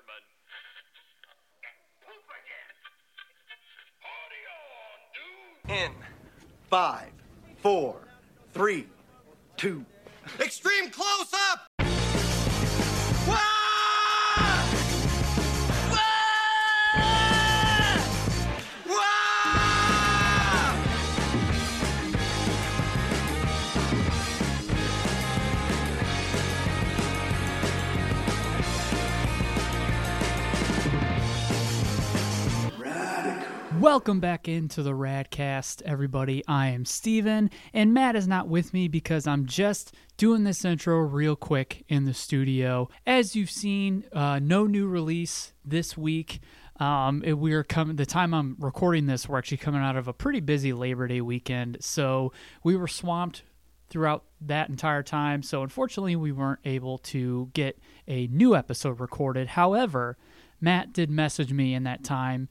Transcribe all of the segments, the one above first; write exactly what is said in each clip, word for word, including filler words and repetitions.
gentlemen. Poop again. Party on, dude. In five, four, three, two. Extreme close-up! Welcome back into the Radcast, everybody. I am Steven, and Matt is not with me because I'm just doing this intro real quick in the studio. As you've seen, uh, no new release this week. Um, it, we're coming. The time I'm recording this, we're actually coming out of a pretty busy Labor Day weekend, so we were swamped throughout that entire time. So unfortunately, we weren't able to get a new episode recorded. However, Matt did message me in that time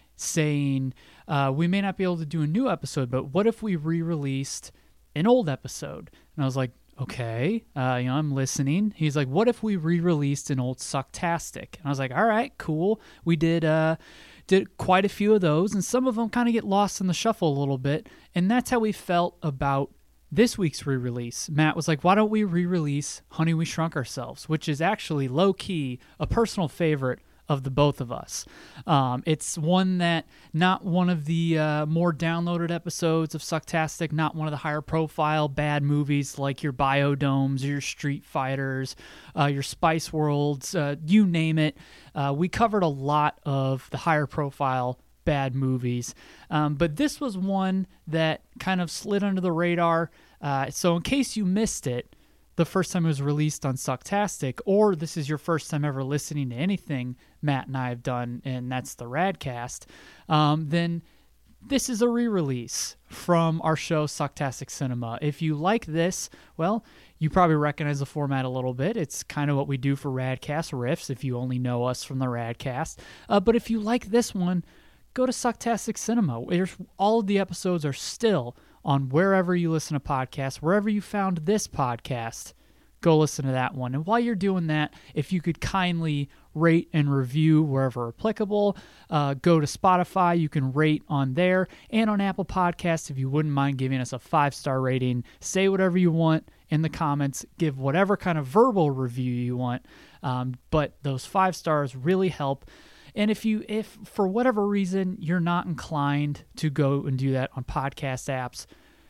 saying uh, we may not be able to do a new episode, but what if we re-released an old episode? And I was like, okay, uh, you know, I'm listening. He's like, what if we re-released an old Sucktastic? And I was like, all right, cool. We did uh, did quite a few of those, and some of them kind of get lost in the shuffle a little bit, and that's how we felt about this week's re-release. Matt was like, why don't we re-release Honey, We Shrunk Ourselves, which is actually low-key a personal favorite of the both of us. Um, it's one that, not one of the uh, more downloaded episodes of Sucktastic, not one of the higher profile bad movies like your Biodomes, your Street Fighters, uh, your Spice Worlds, uh, you name it. Uh, we covered a lot of the higher profile bad movies. Um, but this was one that kind of slid under the radar. Uh, so in case you missed it, the first time it was released on Sucktastic, or this is your first time ever listening to anything Matt and I have done, and that's the Radcast, um, then this is a re-release from our show Sucktastic Cinema. If you like this, well, you probably recognize the format a little bit. It's kind of what we do for Radcast Riffs if you only know us from the Radcast. Uh, but if you like this one, go to Sucktastic Cinema. There's, all of the episodes are still on wherever you listen to podcasts, wherever you found this podcast, go listen to that one. And while you're doing that, if you could kindly rate and review wherever applicable, uh, go to Spotify. You can rate on there, and on Apple Podcasts, if you wouldn't mind giving us a five-star rating. Say whatever you want in the comments. Give whatever kind of verbal review you want. Um, but those five stars really help. And if you, if for whatever reason you're not inclined to go and do that on podcast apps,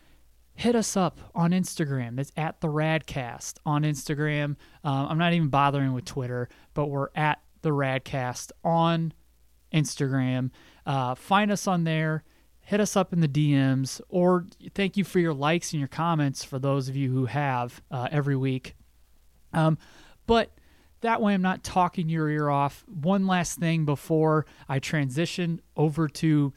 hit us up on Instagram. That's at the Radcast on Instagram. Um, I'm not even bothering with Twitter, but we're at the Radcast on Instagram. Uh, find us on there. Hit us up in the D Ms, or thank you for your likes and your comments for those of you who have uh, every week. Um, but that way I'm not talking your ear off. One last thing before I transition over to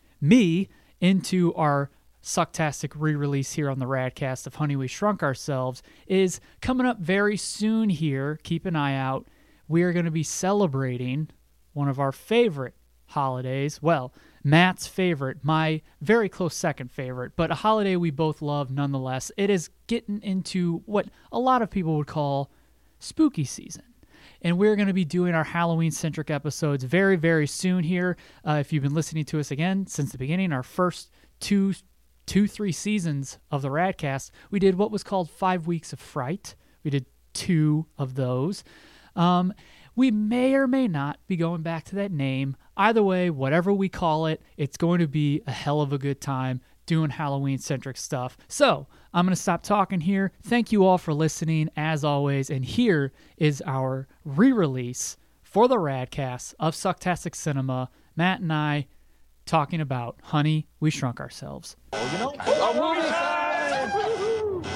me into our Sucktastic re-release here on the Radcast of Honey, We Shrunk Ourselves is coming up very soon here. Keep an eye out. We are going to be celebrating one of our favorite holidays. Well, Matt's favorite, my very close second favorite, but a holiday we both love nonetheless. It is getting into what a lot of people would call spooky season. And we're going to be doing our Halloween-centric episodes very, very soon here. Uh, if you've been listening to us again since the beginning, our first two, two, three seasons of the Radcast, we did what was called Five Weeks of Fright. We did two of those. Um, we may or may not be going back to that name. Either way, whatever we call it, it's going to be a hell of a good time doing Halloween-centric stuff. So I'm going to stop talking here. Thank you all for listening, as always. And here is our re-release for the Radcast of Sucktastic Cinema. Matt and I talking about Honey, We Shrunk Ourselves. Oh, you know, oh, movie time!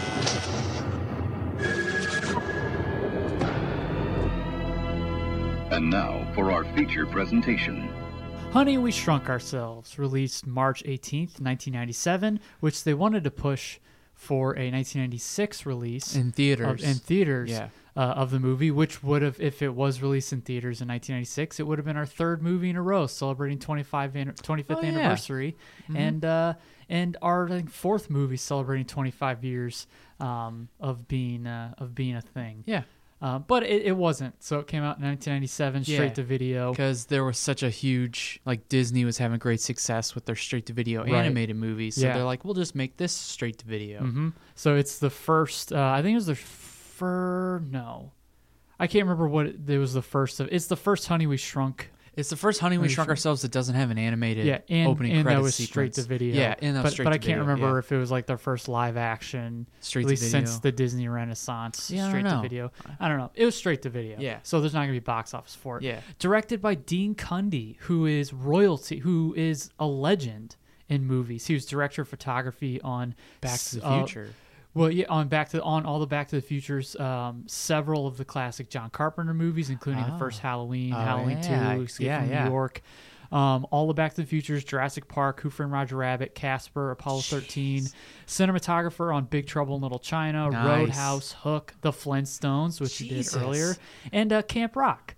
And now for our feature presentation. Honey, We Shrunk Ourselves, released March eighteenth, nineteen ninety-seven, which they wanted to push for a nineteen ninety-six release. In theaters. Of, in theaters Yeah. uh, of the movie, which would have, if it was released in theaters in nineteen ninety-six, it would have been our third movie in a row, celebrating twenty-five, twenty-fifth Oh, yeah. anniversary, Mhm. and uh, and our I think, fourth movie celebrating twenty-five years um, of being uh, of being a thing. Yeah. Uh, but it, it wasn't. So it came out in nineteen ninety-seven, straight Yeah. to video. Because there was such a huge, like Disney was having great success with their straight to video Right. animated movies. So Yeah. they're like, we'll just make this straight to video. hmm So it's the first. Uh, I think it was the first. No, I can't remember what it, it was. The first of. It's the first Honey We Shrunk. It's the first Honey We Honey Shrunk Shrunk- Ourselves that doesn't have an animated Yeah, and, opening and that credits was sequence. straight to video. Yeah, and that was but, straight but to I can't video, remember yeah. if it was like their first live action, Straight at to least video. since the Disney Renaissance. Yeah, I don't straight to know. video. I don't know. It was straight to video. Yeah. So there's not gonna be box office for it. Yeah. Directed by Dean Cundy, who is royalty, who is a legend in movies. He was director of photography on Back to the uh, Future. Well, yeah, on back to on all the Back to the Futures, um, several of the classic John Carpenter movies, including the Oh. first Halloween, Oh, Halloween yeah. Two, Escape Yeah, from yeah. New York, um, all the Back to the Futures, Jurassic Park, Who Framed Roger Rabbit, Casper, Apollo thirteen, cinematographer on Big Trouble in Little China, Nice. Roadhouse, Hook, The Flintstones, which he did Jesus. earlier, and uh, Camp Rock.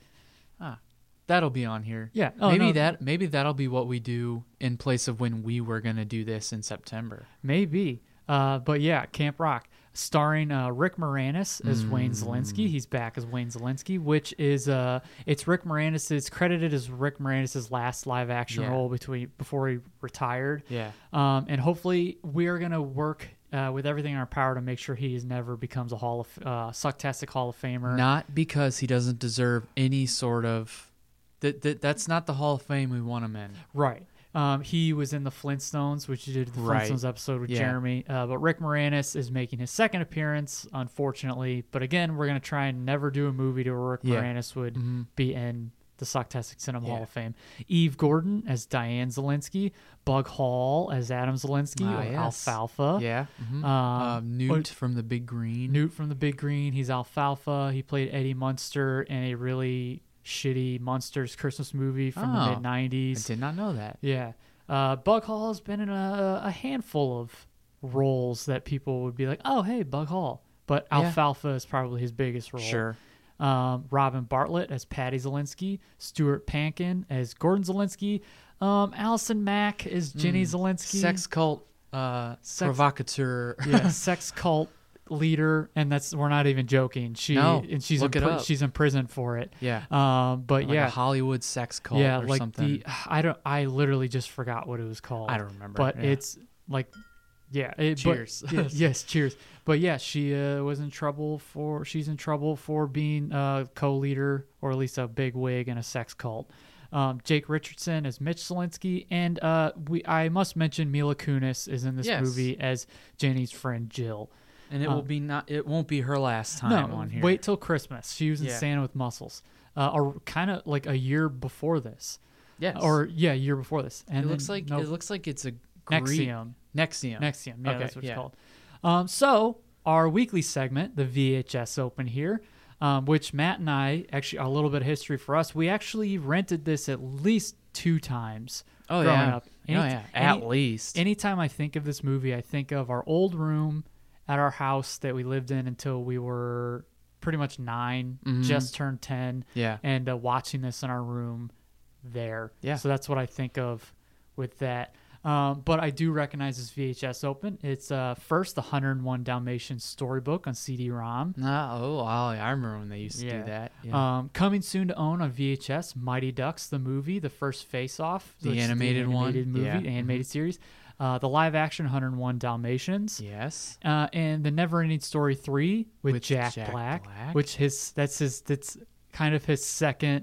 That'll be on here. Yeah. Oh, maybe no. that maybe that'll be what we do in place of when we were gonna do this in September. Maybe. Uh, but yeah, Camp Rock, starring uh, Rick Moranis as Wayne Zelinsky. Mm. He's back as Wayne Zelinsky, which is uh, it's Rick Moranis. It's credited as Rick Moranis' last live action Yeah. role between before he retired. Yeah. Um, and hopefully we're gonna work uh, with everything in our power to make sure he is never becomes a Hall of uh, Sucktastic Hall of Famer. Not because he doesn't deserve any sort of that, that that's not the Hall of Fame we want him in. Right. Um, he was in the Flintstones, which he did the Right. Flintstones episode with Yeah. Jeremy. Uh, but Rick Moranis is making his second appearance, unfortunately. But again, we're going to try and never do a movie to where Rick Yeah. Moranis would Mhm. be in the Sucktastic Cinema Yeah. Hall of Fame. Eve Gordon as Diane Zelinsky. Bug Hall as Adam Zelinsky, Ah, or yes. Alfalfa. Yeah. Mhm. Um, Um, Newt or- from the Big Green. Newt from the Big Green. He's Alfalfa. He played Eddie Munster in a really shitty Munsters Christmas movie from the Oh, mid I nineties. did not know that. Yeah. Uh, Bug Hall has been in a, a handful of roles that people would be like, oh, hey, Bug Hall. But Yeah. Alfalfa is probably his biggest role. Sure. Um, Robin Bartlett as Patty Zelinsky. Stuart Pankin as Gordon Zelinsky. Um, Allison Mack as Jenny Zelinsky. Hmm. Sex cult uh, Sex- provocateur. yeah, sex cult leader, and that's we're not even joking. She No, and she's look in it pri- up. she's in prison for it. Yeah. Um, but Like yeah, a Hollywood sex cult yeah, or like something. the I don't I literally just forgot what it was called. I don't remember, But yeah. it's like yeah, it, Cheers. But, yeah, yes, cheers. But yeah, she uh, was in trouble for she's in trouble for being a co-leader or at least a big wig in a sex cult. Um, Jake Richardson as Mitch Zelinsky, and uh, we I must mention Mila Kunis is in this Yes. movie as Jenny's friend Jill. and it um, will be not. It won't be her last time no, on here. wait till Christmas. She was in Yeah. Santa with Muscles, uh, or kind of like a year before this. Yes. Or yeah, a year before this. And it then- looks like no, it looks like it's a Greek, Nexium. Nexium. Nexium, yeah, Okay, that's what yeah. it's called. Um, so our weekly segment, the V H S Open here, um, which Matt and I actually a little bit of history for us. We actually rented this at least two times. Oh growing yeah. up. oh Any- yeah. At any- least. Anytime I think of this movie, I think of our old room at our house that we lived in until we were pretty much nine, Mhm. just turned ten, Yeah. and uh, watching this in our room there. Yeah. So that's what I think of with that. Um, but I do recognize this V H S Open. It's uh, first the one hundred one Dalmatians storybook on C D ROM. No, oh, wow, I remember when they used to Yeah. do that. Yeah. Um, coming soon to own on V H S, Mighty Ducks the movie, the first Face Off, The which is animated one? animated movie, Yeah. animated series, uh, the live action one hundred one Dalmatians, yes. uh, and the Never Ending Story three with, With Jack, Jack Black, Black. which his that's his that's kind of his second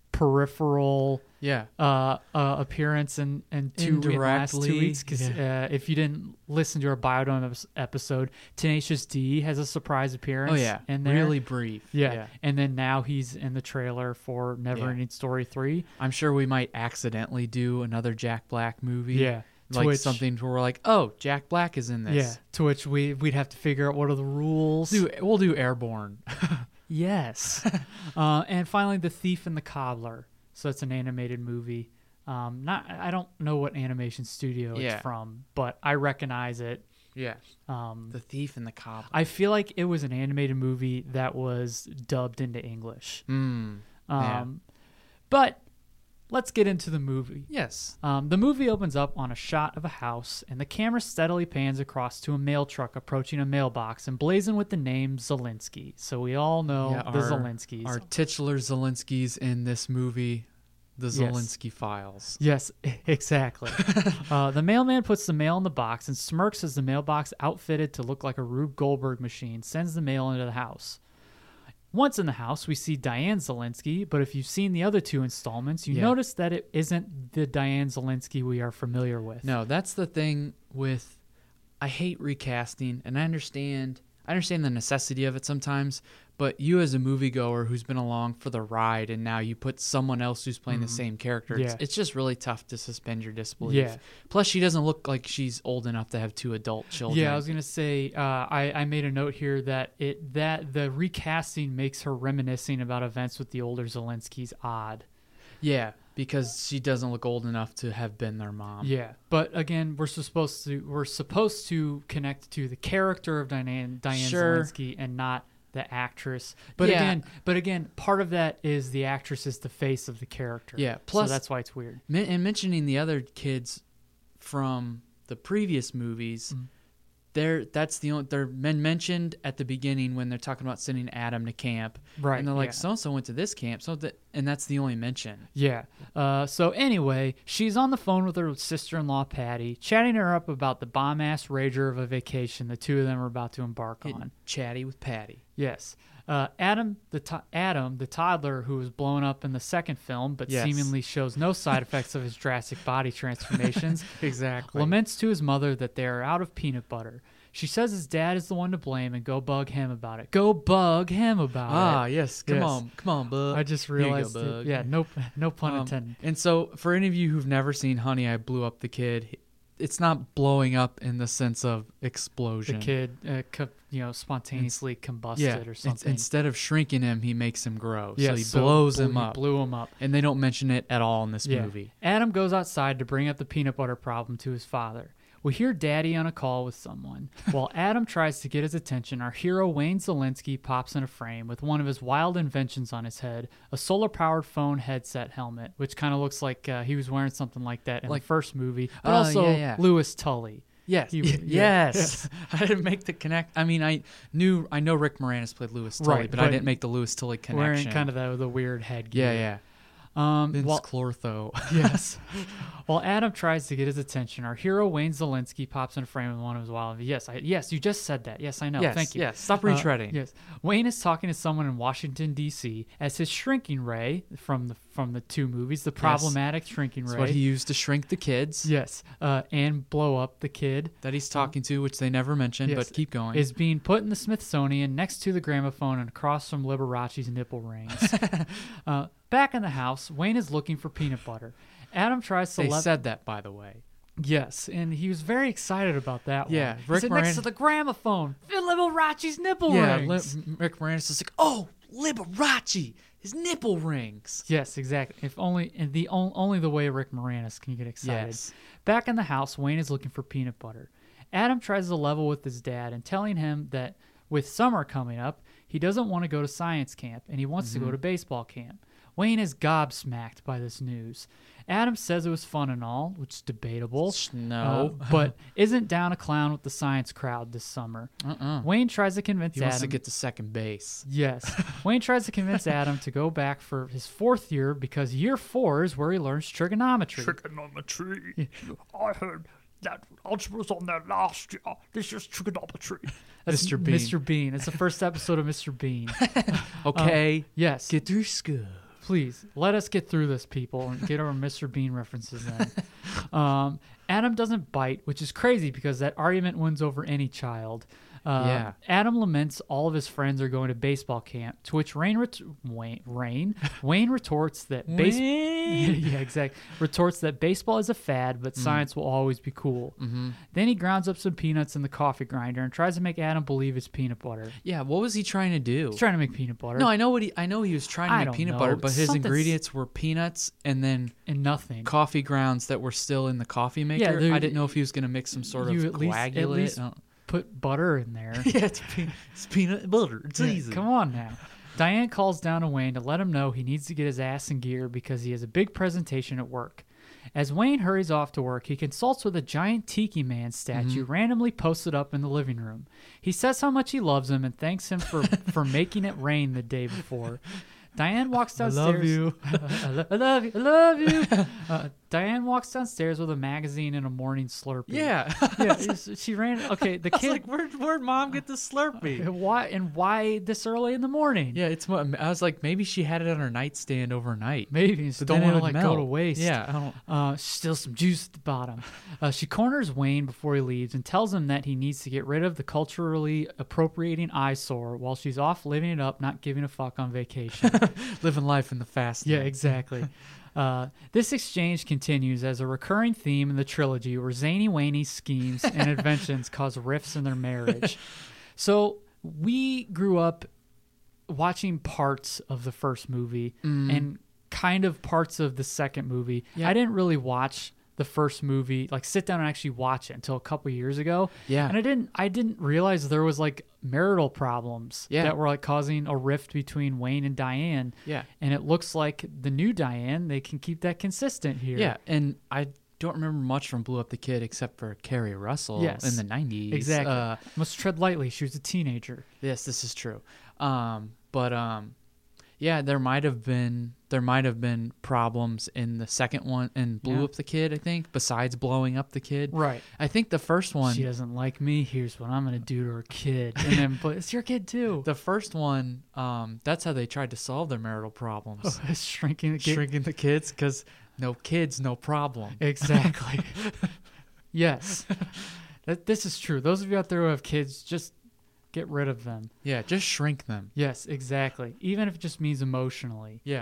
peripheral Yeah. uh, uh, appearance in, in two in the last two Indirectly, weeks. Because uh, if you didn't listen to our Biodome ep- episode, Tenacious D has a surprise appearance. Oh yeah. in there. Really brief. Yeah. and then now he's in the trailer for Never Yeah. Ending Story three. I'm sure we might accidentally do another Jack Black movie. Yeah, to Like which- something where we're like, oh, Jack Black is in this. Yeah, to which we we'd have to figure out what are the rules. Do, we'll do Airborne. Yes, uh, and finally, The Thief and the Cobbler. So it's an animated movie. Um, not I don't know what animation studio Yeah. it's from, but I recognize it. yeah. Um, The Thief and the Cobbler. I feel like it was an animated movie that was dubbed into English. Mm. Um, Yeah. But let's get into the movie. Yes. Um, the movie opens up on a shot of a house, and the camera steadily pans across to a mail truck approaching a mailbox emblazoned with the name Zelensky. So we all know Yeah, the our- Zelenskys. Our titular Zelenskys in this movie, the Yes. Zelensky Files. Yes, exactly. uh, the mailman puts the mail in the box and smirks as the mailbox, outfitted to look like a Rube Goldberg machine, sends the mail into the house. Once in the house, we see Diane Zelensky, but if you've seen the other two installments, you Yeah. notice that it isn't the Diane Zelensky we are familiar with. No, that's the thing with I hate recasting, and I understand I understand the necessity of it sometimes, but you as a moviegoer who's been along for the ride and now you put someone else who's playing the same character, it's, Yeah. it's just really tough to suspend your disbelief. Yeah. Plus, she doesn't look like she's old enough to have two adult children. Yeah, I was gonna say uh, I I made a note here that it that the recasting makes her reminiscing about events with the older Zelenskys odd. Yeah, because she doesn't look old enough to have been their mom. Yeah, but again, we're supposed to we're supposed to connect to the character of Diane Diane Sure. Zelensky and not the actress. But Yeah. again, but again, part of that is the actress is the face of the character. Yeah, plus- so that's why it's weird. Men- and mentioning the other kids from the previous movies, Mm. they're that's the only they're men mentioned at the beginning when they're talking about sending Adam to camp, Right, And they're like, yeah. so and so went to this camp, so that and that's the only mention. Yeah. Uh, so anyway, she's on the phone with her sister-in-law Patty, chatting her up about the bomb-ass rager of a vacation the two of them are about to embark Getting on. chatty with Patty. Yes. Uh, Adam, the to- Adam, the toddler who was blown up in the second film, but Yes. seemingly shows no side effects of his drastic body transformations, Exactly. laments to his mother that they are out of peanut butter. She says his dad is the one to blame and go bug him about it. Go bug him about Ah, it. yes. Come Yes. on, come on, bud. I just Here you go, realized. it- bug. yeah, no, no pun Um, intended. And so, for any of you who've never seen Honey, I Blew Up the Kid, it's not blowing up in the sense of The explosion. kid, uh, co- you know, spontaneously combusted yeah, or it's- something. instead of shrinking him, he makes him grow. Yeah, so he so blows blew- him he up. Blew him up. And they don't mention it at all in this Yeah. movie. Adam goes outside to bring up the peanut butter problem to his father. We hear Daddy on a call with someone. While Adam tries to get his attention, our hero Wayne Zelensky pops in a frame with one of his wild inventions on his head, a solar-powered phone headset helmet, which kind of looks like uh, he was wearing something like that in Like- the first movie, but Oh, also yeah, yeah. Louis Tully. Yes, He- y- yeah. yes. I didn't make the connect. I mean, I knew, I know Rick Moranis played Louis Tully, Right, but, I but didn't make the Louis Tully connection. Wearing kind of the, the weird headgear. yeah, yeah. Um, Vince while- Clortho. yes. While Adam tries to get his attention, our hero Wayne Zelensky pops in a frame with one of his wild. Yes, I, yes, you just said that. Yes, I know. Yes, Thank you. yes. Stop Uh, retreading. yes, Wayne is talking to someone in Washington D C as his shrinking ray from the from the two movies, the problematic shrinking That's ray. what he used to shrink the kids yes, uh, and blow up the kid. that he's talking to, which they never mentioned, Yes, but keep going. Is being put in the Smithsonian next to the gramophone and across from Liberace's nipple rings. uh, back in the house, Wayne is looking for peanut butter. Adam tries to they let said that, by the way. Yes, and he was very excited about that Yeah, one. He Rick said next Moran- to the gramophone, Liberace's nipple Yeah, Li- rings. Rick Moranis is like, oh, Liberace, his nipple rings. Yes, exactly. If only and the on, only the way Rick Moranis can get excited. Yes. Back in the house, Wayne is looking for peanut butter. Adam tries to level with his dad and telling him that with summer coming up, he doesn't want to go to science camp and he wants Mm-hmm. to go to baseball camp. Wayne is gobsmacked by this news. Adam says it was fun and all, which is debatable. No. uh, but isn't down a clown with the science crowd this summer. Uh-uh. Wayne tries to convince He Adam. wants to get to second base. Yes. Wayne tries to convince Adam to go back for his fourth year because year four is where he learns trigonometry. Trigonometry. I heard that algebra's on there last year. This is trigonometry. That's Mister Bean. Mister Bean. It's the first episode of Mister Bean. Okay. Yes. Get through school. Please let us get through this, people, and get our Mister Bean references in. um, Adam doesn't bite, which is crazy because that argument wins over any child. Um, Yeah. Adam laments all of his friends are going to baseball camp, to which Rain, ret- Wayne, Rain, Wayne retorts that baseball. yeah, exactly. Retorts that baseball is a fad, but science will always be cool. Mm-hmm. Then he grounds up some peanuts in the coffee grinder and tries to make Adam believe it's peanut butter. Yeah, what was he trying to do? He's trying to make peanut butter. No, I know what he. I know he was trying to I make don't peanut know. butter, but his Something's- ingredients were peanuts and then and nothing. coffee grounds that were still in the coffee maker. there- I didn't know if he was going to mix some sort you of at least, coagulate. at least Oh. put butter in there. yeah, it's, pe- it's peanut butter. It's Yeah, easy. Come on now. Diane calls down to Wayne to let him know he needs to get his ass in gear because he has a big presentation at work. As Wayne hurries off to work, he consults with a giant Tiki Man statue Mm-hmm. randomly posted up in the living room. He says how much he loves him and thanks him for, for making it rain the day before. Diane walks downstairs. I love you. I love you. I love you. Uh, Diane walks downstairs with a magazine and a morning Slurpee. Yeah. yeah. it's- She ran. Okay, the I was kid. like, where'd, where'd mom get the Slurpee? Why and why this early in the morning? Yeah, it's what I was like. Maybe she had it on her nightstand overnight. Maybe it's But don't then it want to would like go to melt. waste. Yeah, I don't. Uh, still some juice at the bottom. Uh, she corners Wayne before he leaves and tells him that he needs to get rid of the culturally appropriating eyesore while she's off living it up, not giving a fuck on vacation. Living life in the fast Yeah, lane. exactly. Uh, this exchange continues as a recurring theme in the trilogy where zany Waney schemes and inventions cause rifts in their marriage. So we grew up watching parts of the first movie and kind of parts of the second movie. Yeah. I didn't really watch the first movie, like sit down and actually watch it until a couple years ago. Yeah. And I didn't I didn't realize there was like marital problems Yeah. that were like causing a rift between Wayne and Diane. Yeah. And it looks like the new Diane, they can keep that consistent here. Yeah, and I don't remember much from Blew Up the Kid except for Carrie Russell Yes. in the nineties. Exactly. Uh, Must tread lightly. She was a teenager. yes, this is true. Um, but um, yeah, there might have been there might have been problems in the second one and Blew Yeah. Up the Kid. I think besides blowing up the kid. Right. I think the first one. She doesn't like me. Here's what I'm going to do to her kid. And then, but it's your kid too. The first one, um, that's how they tried to solve their marital problems. Shrinking the kid. Shrinking the kids because no kids, no problem. Exactly. Yes. That, this is true. Those of you out there who have kids, just get rid of them. Yeah, just shrink them. Yes, exactly. Even if it just means emotionally. Yeah,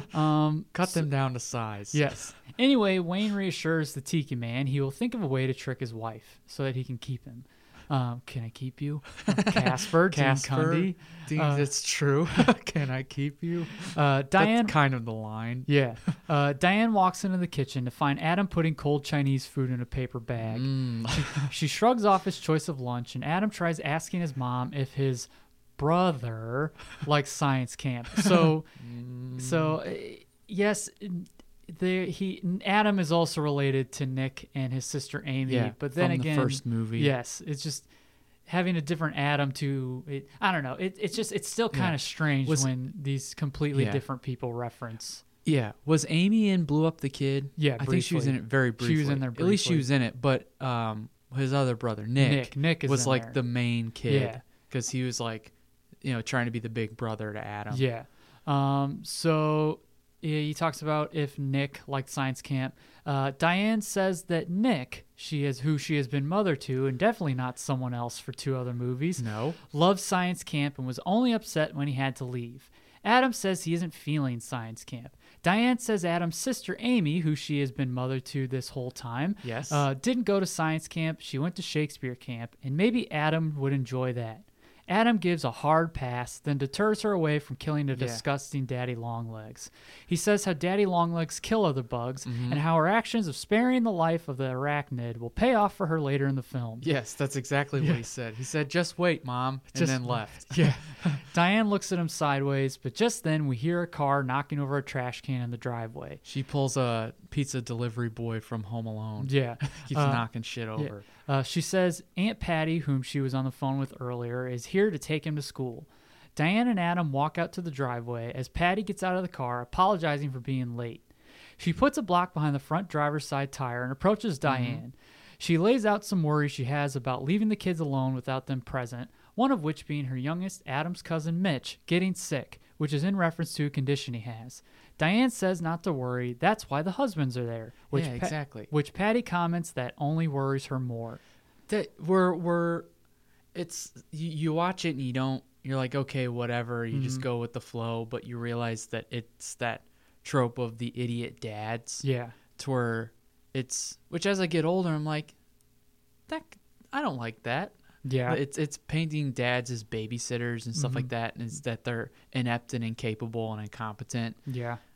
Um, cut them down to size. Yes. Anyway, Wayne reassures the Tiki Man he will think of a way to trick his wife so that he can keep him. Um, can I keep you? Casper, Dean Casper, Cundy. Dean, Uh, it's true. Can I keep you? Uh, Diane. That's kind of the line. Yeah. Uh, Diane walks into the kitchen to find Adam putting cold Chinese food in a paper bag. Mm. She shrugs off his choice of lunch, and Adam tries asking his mom if his brother likes science camp. So, so uh, yes, there he Adam is also related to Nick and his sister Amy. Yeah, but then from the again, first movie. yes, it's just having a different Adam to it. I don't know. It, it's just it's still kind Yeah. of strange Was- when these completely Yeah. different people reference. Yeah, was Amy in Blew Up the Kid? Yeah, I think she was in briefly. it very She briefly. was in there At least she briefly. was in it, but um, his other brother Nick, Nick- Nick is was in like there. the main kid. Yeah. because he was like, you know, trying to be the big brother to Adam. Yeah. Um, so yeah, he talks about if Nick liked science camp. Uh, Diane says that Nick, she is who she has been mother to, and definitely not someone else for two other movies, No. loves science camp and was only upset when he had to leave. Adam says he isn't feeling science camp. Diane says Adam's sister Amy, who she has been mother to this whole time, Yes. uh, didn't go to science camp. She went to Shakespeare camp, and maybe Adam would enjoy that. Adam gives a hard pass, then deters her away from killing the Yeah. disgusting Daddy Longlegs. He says how Daddy Longlegs kill other bugs, Mm-hmm. and how her actions of sparing the life of the arachnid will pay off for her later in the film. Yes, that's exactly Yeah. what he said. He said, "Just wait, Mom," and Just- then left. Yeah. Diane looks at him sideways, but just then we hear a car knocking over a trash can in the driveway. She pulls a pizza delivery boy from Home Alone. Yeah. Keeps Uh, knocking shit Yeah. over. Uh, she says Aunt Patty, whom she was on the phone with earlier, is here to take him to school. Diane and Adam walk out to the driveway as Patty gets out of the car, apologizing for being late. She puts a block behind the front driver's side tire and approaches Diane. She lays out some worries she has about leaving the kids alone without them present, one of which being her youngest, Adam's cousin Mitch, getting sick, which is in reference to a condition he has. Diane says not to worry, that's why the husbands are there. Which Yeah, Pa- exactly. Which Patty comments that only worries her more. That we're we're, it's you, you watch it and you don't. You're like, okay, whatever. You Mm-hmm. just go with the flow, but you realize that it's that trope of the idiot dads. Yeah. To where it's which as I get older, I'm like, that I don't like that. Yeah. It's it's painting dads as babysitters and stuff Mm-hmm. like that, and it's that they're inept and incapable and incompetent. Yeah.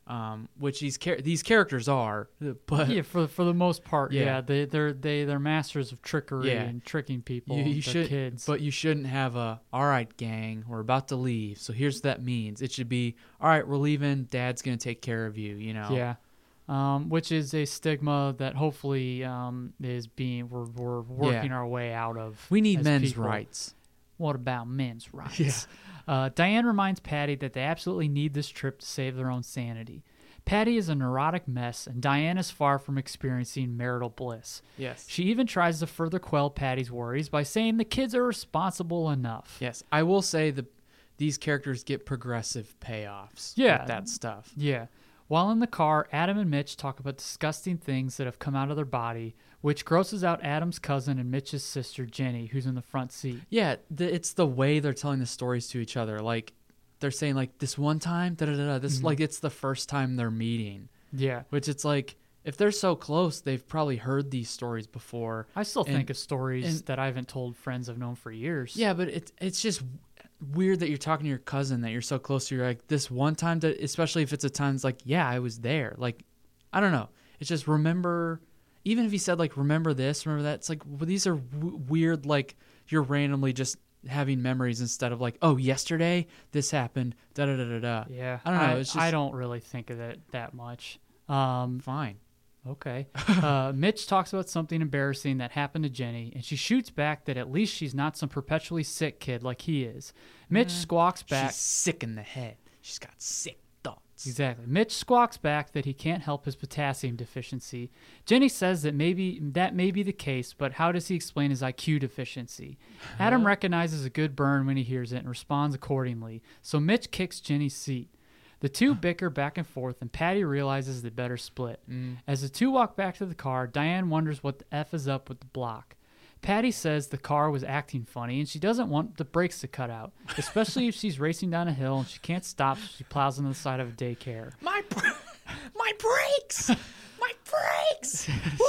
um, which these char- these characters are. But Yeah, for for the most part, yeah, Yeah. they they're they they're masters of trickery Yeah. and tricking people. you, you their should, kids. but you shouldn't have a. All right, gang, we're about to leave. So here's what that means. It should be, all right, we're leaving. Dad's gonna take care of you. You know. Yeah. Um, which is a stigma that hopefully um, is being we're, we're working Yeah. our way out of. We need as men's people. rights. What about men's rights? Yeah. Uh, Diane reminds Patty that they absolutely need this trip to save their own sanity. Patty is a neurotic mess, and Diane is far from experiencing marital bliss. Yes. She even tries to further quell Patty's worries by saying the kids are responsible enough. Yes, I will say the these characters get progressive payoffs. Yeah. with that stuff. Yeah. While in the car, Adam and Mitch talk about disgusting things that have come out of their body, which grosses out Adam's cousin and Mitch's sister, Jenny, who's in the front seat. Yeah, the, it's the way they're telling the stories to each other. Like they're saying, like this one time, da da da. da, This Mm-hmm. like it's the first time they're meeting. Yeah. Which it's like if they're so close, they've probably heard these stories before. I still And- think of stories and- that I haven't told friends I've known for years. Yeah, but it's it's just weird that you're talking to your cousin that you're so close to. You're like this one time, that especially if it's a time it's like, yeah, I was there. Like, I don't know. It's just remember. Even if he said like, remember this, remember that. It's like well, these are w- weird. Like you're randomly just having memories instead of like, oh, yesterday this happened. Da da da da da. Yeah. I don't know. I, It's just I don't really think of it that much. Um, fine. Okay. Uh, Mitch talks about something embarrassing that happened to Jenny, and she shoots back that at least she's not some perpetually sick kid like he is. Mitch squawks back. She's sick in the head. She's got sick thoughts. Exactly. Mitch squawks back that he can't help his potassium deficiency. Jenny says that maybe that may be the case, but how does he explain his I Q deficiency? Adam recognizes a good burn when he hears it and responds accordingly, so Mitch kicks Jenny's seat. The two bicker back and forth, and Patty realizes they better split. As the two walk back to the car, Diane wonders what the F is up with the block. Patty says the car was acting funny, and she doesn't want the brakes to cut out, especially if she's racing down a hill and she can't stop, so she plows into the side of a daycare. My br- my brakes. My brakes.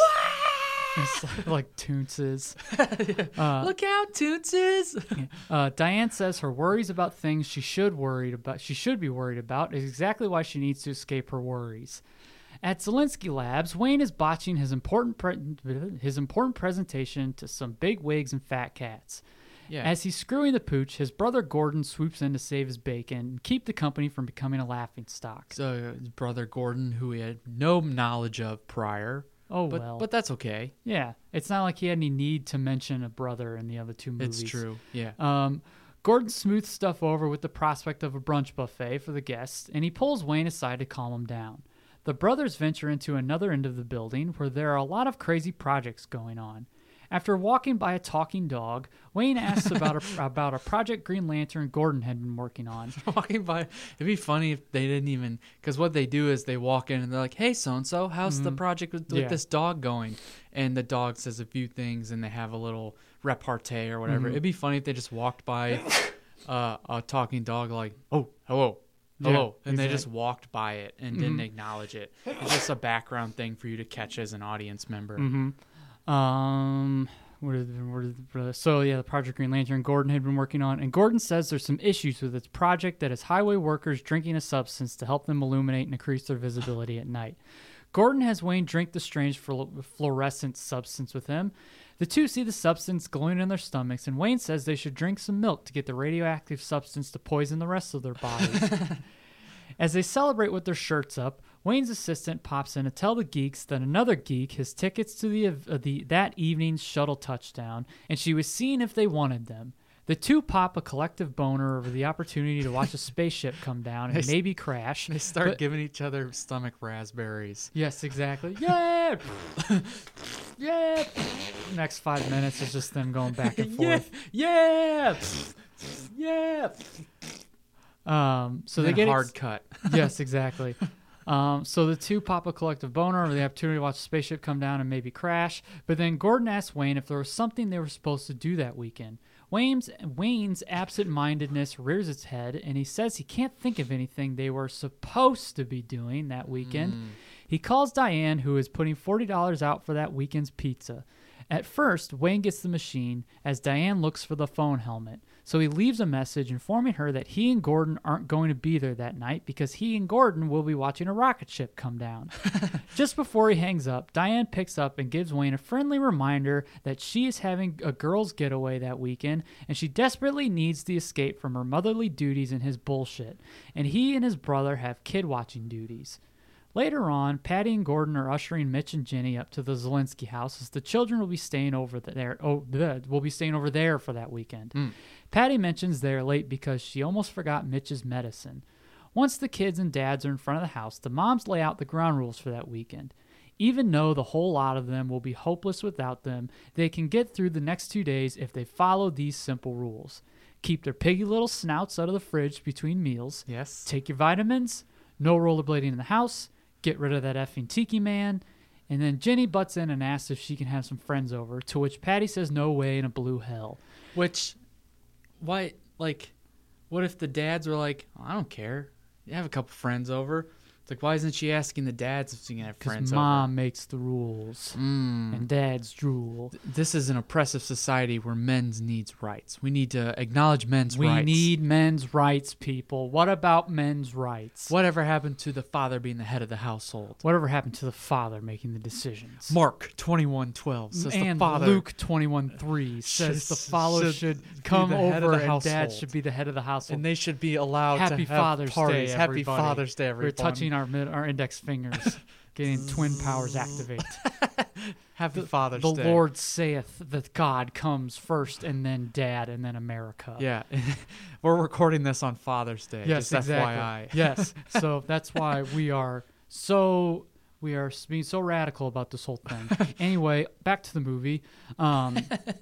It's like, like Toonces. Look out, Toonses. Uh, Diane says her worries about things she should worried about, she should be worried about, is exactly why she needs to escape her worries. At Zelensky Labs, Wayne is botching his important pre- his important presentation to some big wigs and fat cats. Yeah. As he's screwing the pooch, his brother Gordon swoops in to save his bacon and keep the company from becoming a laughingstock. So uh, his brother Gordon, who he had no knowledge of prior. Oh, but, well. But that's okay. Yeah, it's not like he had any need to mention a brother in the other two movies. It's true. Yeah. Um, Gordon smooths stuff over with the prospect of a brunch buffet for the guests, and he pulls Wayne aside to calm him down. The brothers venture into another end of the building where there are a lot of crazy projects going on. After walking by a talking dog, Wayne asks about a, about a Project Green Lantern Gordon had been working on. Walking by, it'd be funny if they didn't even, because what they do is they walk in and they're like, "Hey, so and so, how's the project with, with Yeah. this dog going?" And the dog says a few things, and they have a little repartee or whatever. It'd be funny if they just walked by uh, a talking dog, like, "Oh, hello." Hello, Yeah, and they exactly. just walked by it and didn't acknowledge it. It's just a background thing for you to catch as an audience member. Um, what is, what is, what is- so yeah, the Project Green Lantern Gordon had been working on, and Gordon says there's some issues with its project that is highway workers drinking a substance to help them illuminate and increase their visibility at night. Gordon has Wayne drink the strange fluor- fluorescent substance with him. The two see the substance glowing in their stomachs, and Wayne says they should drink some milk to get the radioactive substance to poison the rest of their bodies. As they celebrate with their shirts up, Wayne's assistant pops in to tell the geeks that another geek has tickets to the, uh, the that evening's shuttle touchdown, and she was seeing if they wanted them. The two pop a collective boner over the opportunity to watch a spaceship come down and maybe crash. They start but- giving each other stomach raspberries. Yes, exactly. Yeah, yeah. Next five minutes is just them going back and forth. Yeah, yeah. Um, so So they they get hard ex- cut. Yes, exactly. Um, so the two pop a collective boner over the opportunity to watch a spaceship come down and maybe crash. But then Gordon asks Wayne if there was something they were supposed to do that weekend. Wayne's, Wayne's absent-mindedness rears its head, and he says he can't think of anything they were supposed to be doing that weekend. He calls Diane, who is putting forty dollars out for that weekend's pizza. At first, Wayne gets the machine as Diane looks for the phone helmet, so he leaves a message informing her that he and Gordon aren't going to be there that night because he and Gordon will be watching a rocket ship come down. Just before he hangs up, Diane picks up and gives Wayne a friendly reminder that she is having a girls' getaway that weekend, and she desperately needs the escape from her motherly duties and his bullshit, and he and his brother have kid-watching duties. Later on, Patty and Gordon are ushering Mitch and Jenny up to the Zelinsky house as the children will be staying over there. Oh, bleh, will be staying over there for that weekend. Mm. Patty mentions they are late because she almost forgot Mitch's medicine. Once the kids and dads are in front of the house, the moms lay out the ground rules for that weekend. Even though the whole lot of them will be hopeless without them, they can get through the next two days if they follow these simple rules. Keep their piggy little snouts out of the fridge between meals. Yes. Take your vitamins. No rollerblading in the house. Get rid of that effing tiki man. And then Jenny butts in and asks if she can have some friends over, to which Patty says no way in a blue hell. Which, why, like, what if the dads were like, oh, I don't care. You have a couple friends over. It's like, why isn't she asking the dads if she can have friends Because mom over? makes the rules. Mm. And dads drool. This is an oppressive society where men's needs rights. We need to acknowledge men's we rights. We need men's rights, people. What about men's rights? Whatever happened to the father being the head of the household? Whatever happened to the father making the decisions? Mark twenty-one twelve says and the father. Luke twenty-one three says the father should, should come over and household. Dad should be the head of the household. And they should be allowed Happy to have Father's parties. Day, Happy everybody. Father's Day, everybody. We're touching our mid, our index fingers, getting twin powers activate. Happy the, Father's the Day. The Lord saith that God comes first, and then Dad, and then America. Yeah, we're recording this on Father's Day. Yes, just exactly. F Y I. Yes, so that's why we are so we are being so radical about this whole thing. Anyway, back to the movie. Um,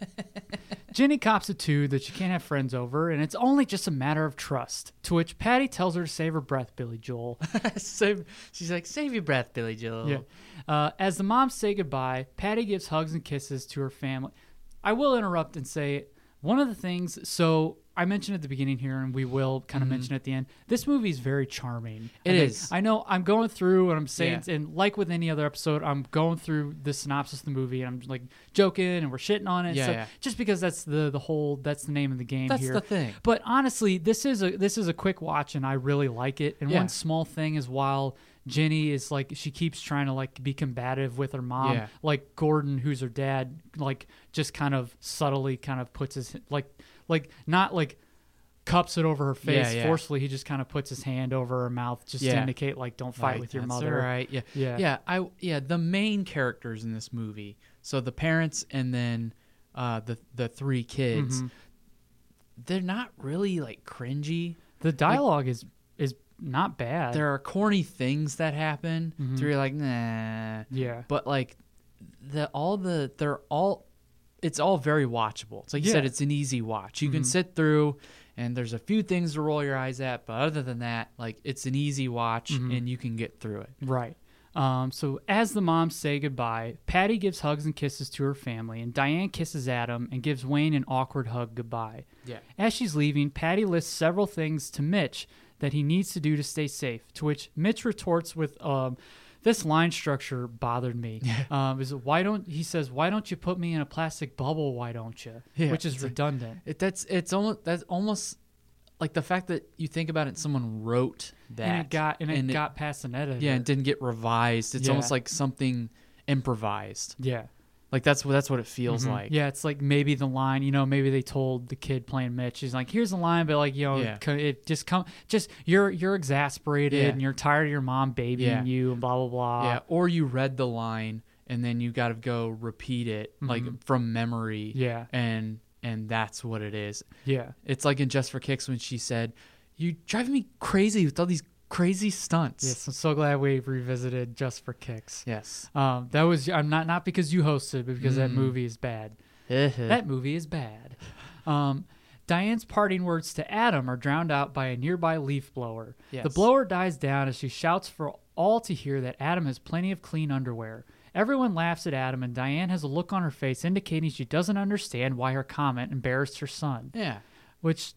Jenny cops it too that she can't have friends over, and it's only just a matter of trust. To which Patty tells her to save her breath, Billy Joel. save, she's like, save your breath, Billy Joel. Yeah. Uh, as the moms say goodbye, Patty gives hugs and kisses to her family. I will interrupt and say one of the things. So I mentioned at the beginning here, and we will kind of mm-hmm. mention at the end. This movie is very charming. It okay, is. I know I'm going through and I'm saying, Yeah. and like with any other episode, I'm going through the synopsis of the movie, and I'm like joking and we're shitting on it. Yeah, so, yeah. Just because that's the the whole that's the name of the game That's here. the thing. But honestly, this is a this is a quick watch, and I really like it. And Yeah. one small thing is while Jenny is like, she keeps trying to like be combative with her mom. Yeah. Like Gordon, who's her dad, like just kind of subtly kind of puts his like like not like cups it over her face Yeah, yeah. forcefully. He just kind of puts his hand over her mouth just to Yeah. indicate like, don't fight Like, with your that's mother. all right. Yeah. Yeah. Yeah. I yeah, the main characters in this movie. So the parents and then uh, the the three kids. Mhm. They're not really like cringy. The dialogue is is not bad. There are corny things that happen. Mhm. So you're like, nah. Yeah. But like the all the they're all it's all very watchable. It's like you Yeah. said, it's an easy watch. You can Mhm. sit through and there's a few things to roll your eyes at, but other than that, like it's an easy watch Mhm. and you can get through it. Right. Um, so as the moms say goodbye, Patty gives hugs and kisses to her family, and Diane kisses Adam and gives Wayne an awkward hug goodbye. Yeah. As she's leaving, Patty lists several things to Mitch that he needs to do to stay safe, to which Mitch retorts with, um, this line structure bothered me. um, is it, why don't he says, why don't you put me in a plastic bubble? Why don't you? Yeah, Which is it's like- redundant. It, that's it's almost that's almost like the fact that you think about it, someone wrote that and it got and it got past an editor. yeah, and didn't get revised. It's Yeah. almost like something improvised. yeah. Like that's what that's what it feels Mhm. like. Yeah, it's like maybe the line, you know, maybe they told the kid playing Mitch, he's like, here's the line, but like, you know, Yeah. it, it just come, just you're you're exasperated Yeah. and you're tired of your mom babying Yeah. you and blah blah blah. Yeah, or you read the line and then you got to go repeat it like Mhm. from memory. Yeah. and and that's what it is. Yeah. It's like in Just for Kicks when she said, "You driving me crazy with all these crazy stunts." Yes, I'm so glad we revisited Just for Kicks. Yes. Um, that was I'm not not because you hosted, but because that Mm. movie is bad. that That movie is bad. Um, Diane's parting words to Adam are drowned out by a nearby leaf blower. Yes. The blower dies down as she shouts for all to hear that Adam has plenty of clean underwear. Everyone laughs at Adam, and Diane has a look on her face indicating she doesn't understand why her comment embarrassed her son. Yeah. Which,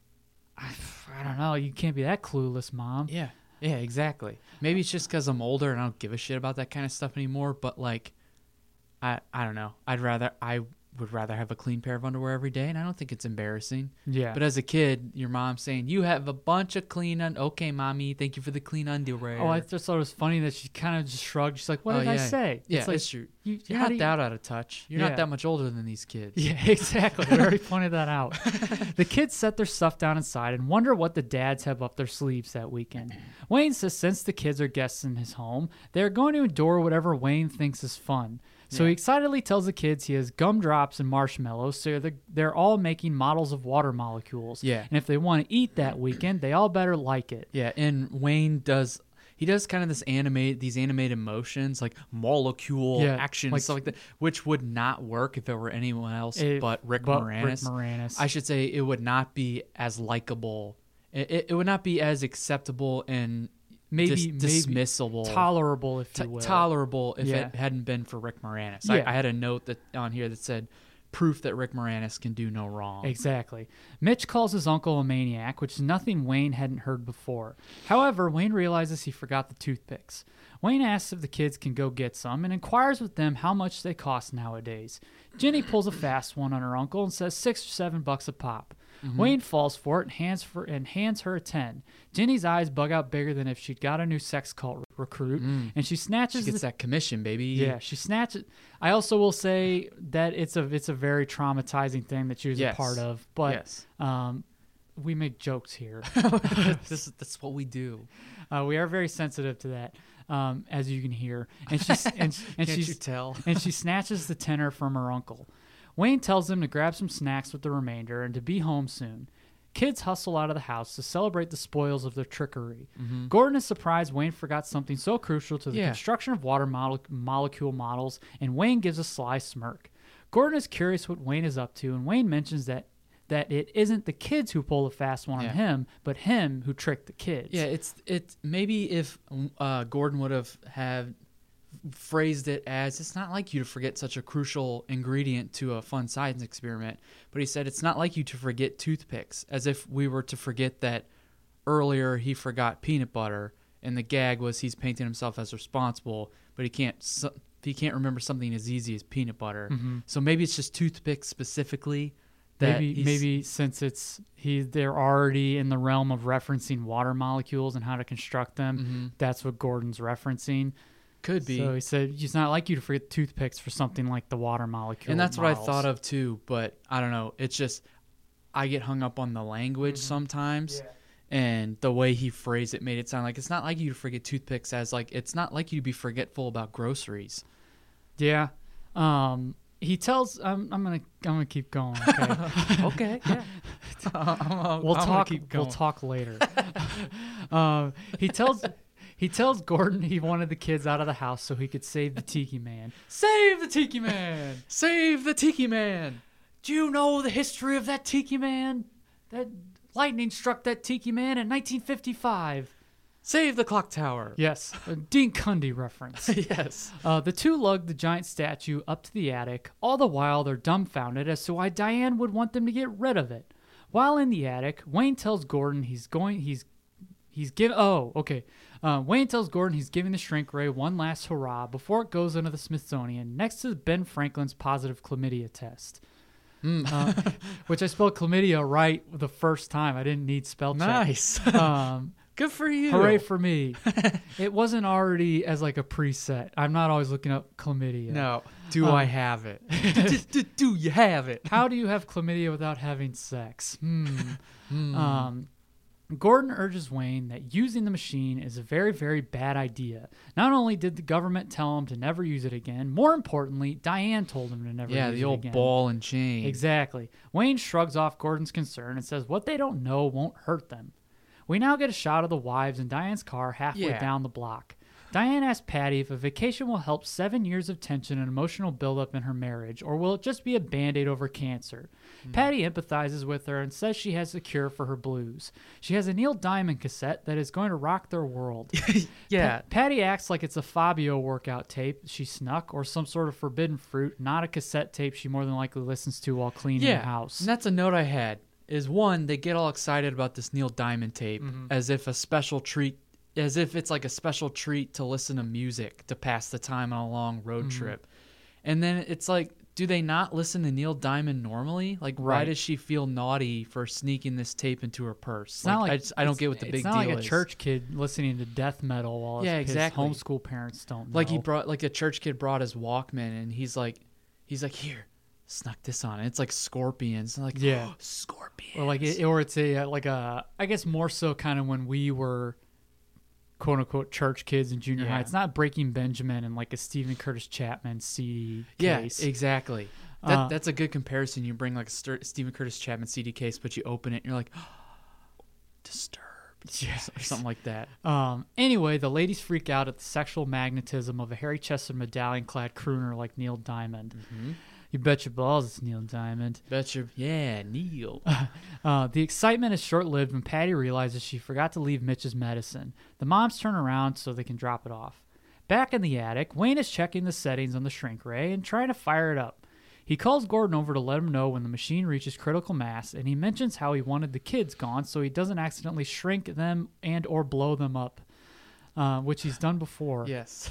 I, I don't know. You can't be that clueless, Mom. Yeah. Yeah, exactly. Maybe it's just because I'm older and I don't give a shit about that kind of stuff anymore, but like, I I don't know. I'd rather I would rather have a clean pair of underwear every day, and I don't think it's embarrassing. Yeah. But as a kid, your mom saying, you have a bunch of clean un- okay, mommy, thank you for the clean underwear. Oh, I just thought it was funny that she kind of just shrugged. She's like, what Oh, did I yeah. say? Yeah, it's like, it's true. You, You're how not do you- that out of touch. You're Yeah. not that much older than these kids. Yeah, exactly. We already pointed that out. The kids set their stuff down inside and wonder what the dads have up their sleeves that weekend. Wayne says since the kids are guests in his home, they are going to endure whatever Wayne thinks is fun. So he excitedly tells the kids he has gumdrops and marshmallows, so they're, they're all making models of water molecules. Yeah. And if they want to eat that weekend, they all better like it. Yeah, and Wayne does he does kind of this animate these animated motions like molecule Yeah, action like- stuff like that, which would not work if it were anyone else If- but Rick but Moranis. Rick Moranis. I should say it would not be as likable. It, it, it would not be as acceptable and Maybe, dis- maybe dismissible, tolerable, if you t- will. tolerable if Yeah. it hadn't been for Rick Moranis. Yeah. I, I had a note that on here that said proof that Rick Moranis can do no wrong. Exactly. Mitch calls his uncle a maniac, which is nothing Wayne hadn't heard before. However, Wayne realizes he forgot the toothpicks. Wayne asks if the kids can go get some and inquires with them how much they cost nowadays. Jenny pulls a fast one on her uncle and says six or seven bucks a pop. Mm-hmm. Wayne falls for it and hands for and hands her a ten. Jenny's eyes bug out bigger than if she'd got a new sex cult recruit, and she snatches She gets the that commission, baby. Yeah, she snatches. I also will say that it's a it's a very traumatizing thing that she was Yes. a part of. But Yes. um, we make jokes here. this is that's what we do. uh, we are very sensitive to that, um, as you can hear. And she's and, and Can't she's you tell? and she snatches the tenner from her uncle. Wayne tells them to grab some snacks with the remainder and to be home soon. Kids hustle out of the house to celebrate the spoils of their trickery. Gordon is surprised Wayne forgot something so crucial to the Yeah. construction of water mole- molecule models, and Wayne gives a sly smirk. Gordon is curious what Wayne is up to, and Wayne mentions that that it isn't the kids who pull the fast one Yeah. on him, but him who tricked the kids. Yeah, it's it's maybe if uh, Gordon would have have phrased it as it's not like you to forget such a crucial ingredient to a fun science experiment, but he said it's not like you to forget toothpicks, as if we were to forget that earlier he forgot peanut butter, and the gag was he's painting himself as responsible, but he can't su- he can't remember something as easy as peanut butter. So maybe it's just toothpicks specifically. That Maybe he's- maybe since it's he they're already in the realm of referencing water molecules and how to construct them, that's what Gordon's referencing. could be. So he said it's not like you to forget toothpicks for something like the water molecule. And that's what I models. thought of too, but I don't know. It's just I get hung up on the language sometimes, and the way he phrased it made it sound like it's not like you to forget toothpicks, as like it's not like you to be forgetful about groceries. Yeah. Um he tells I'm I'm going to I'm going to keep going, okay? Okay, yeah. we'll talk we'll talk later. um he tells He tells Gordon he wanted the kids out of the house so he could save the Tiki Man. Save the Tiki Man! Save the Tiki Man. Do you know the history of that Tiki Man? That lightning struck that Tiki Man in nineteen fifty-five. Save the clock tower. Yes, a Dean Cundy reference. Yes. Uh, the two lug the giant statue up to the attic. All the while, they're dumbfounded as to why Diane would want them to get rid of it. While in the attic, Wayne tells Gordon he's going. He's he's give. Oh, okay. Uh, Wayne tells Gordon he's giving the shrink ray one last hurrah before it goes into the Smithsonian next to Ben Franklin's positive chlamydia test. Uh, which I spelled chlamydia right the first time. I didn't need spell check. Nice. Um, Good for you. hooray for me. It wasn't already as like a preset. I'm not always looking up chlamydia. No. Do Um, I have it? do, do, do you have it? How do you have chlamydia without having sex? Hmm. Um, Gordon urges Wayne that using the machine is a very, very bad idea. Not only did the government tell him to never use it again, more importantly, Diane told him to never Yeah, use the it old again. ball and chain. Exactly. Wayne shrugs off Gordon's concern and says what they don't know won't hurt them. We now get a shot of the wives in Diane's car halfway Yeah. down the block. Diane asks Patty if a vacation will help seven years of tension and emotional buildup in her marriage, or will it just be a band-aid over cancer? Hmm. Patty empathizes with her and says she has a cure for her blues. She has a Neil Diamond cassette that is going to rock their world. Yeah. Pa- Patty acts like it's a Fabio workout tape she snuck, or some sort of forbidden fruit, not a cassette tape she more than likely listens to while cleaning Yeah, the house. and that's a note I had. Is one, they get all excited about this Neil Diamond tape Mm-hmm. as if a special treat, as if it's like a special treat to listen to music to pass the time on a long road Mm-hmm. trip. And then it's like, do they not listen to Neil Diamond normally? Like, why Right. does she feel naughty for sneaking this tape into her purse? It's not like I, just, I don't it's- get what the big It's not deal like a is. church kid listening to death metal while Yeah, his, exactly. his homeschool parents don't know. Like he brought, like a church kid brought his Walkman, and he's like, he's like, here, snuck this on. And it's like Scorpions. And like, Yeah. oh, Scorpions. or like it, or it's a uh, like a I guess more so kind of when we were quote unquote church kids in junior high. Yeah. It's not Breaking Benjamin and like a Stephen Curtis Chapman C D yeah, case. exactly. That, Uh, that's a good comparison. You bring like a Ster- Stephen Curtis Chapman C D case, but you open it, and you're like, Disturbed, Yes. or something like that. Um, anyway, the ladies freak out at the sexual magnetism of a hairy-chested, medallion-clad crooner like Neil Diamond. Mm-hmm. You bet your balls it's Neil Diamond. Betcha, yeah, Neil. Uh, the excitement is short-lived when Patty realizes she forgot to leave Mitch's medicine. The moms turn around so they can drop it off. Back in the attic, Wayne is checking the settings on the shrink ray and trying to fire it up. He calls Gordon over to let him know when the machine reaches critical mass, and he mentions how he wanted the kids gone so he doesn't accidentally shrink them and or blow them up, uh, which he's done before. Yes.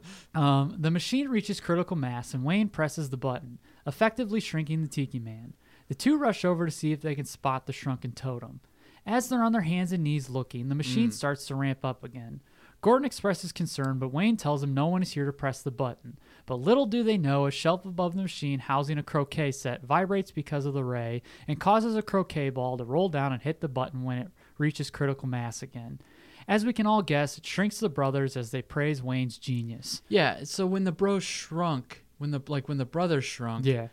Um, the machine reaches critical mass, and Wayne presses the button, effectively shrinking the Tiki Man. The two rush over to see if they can spot the shrunken totem. As they're on their hands and knees looking, the machine starts to ramp up again. Gordon expresses concern, but Wayne tells him no one is here to press the button. But little do they know, a shelf above the machine housing a croquet set vibrates because of the ray and causes a croquet ball to roll down and hit the button when it reaches critical mass again. As we can all guess, it shrinks the brothers as they praise Wayne's genius. Yeah, so when the bros shrunk, when the like when the brothers shrunk, Yeah.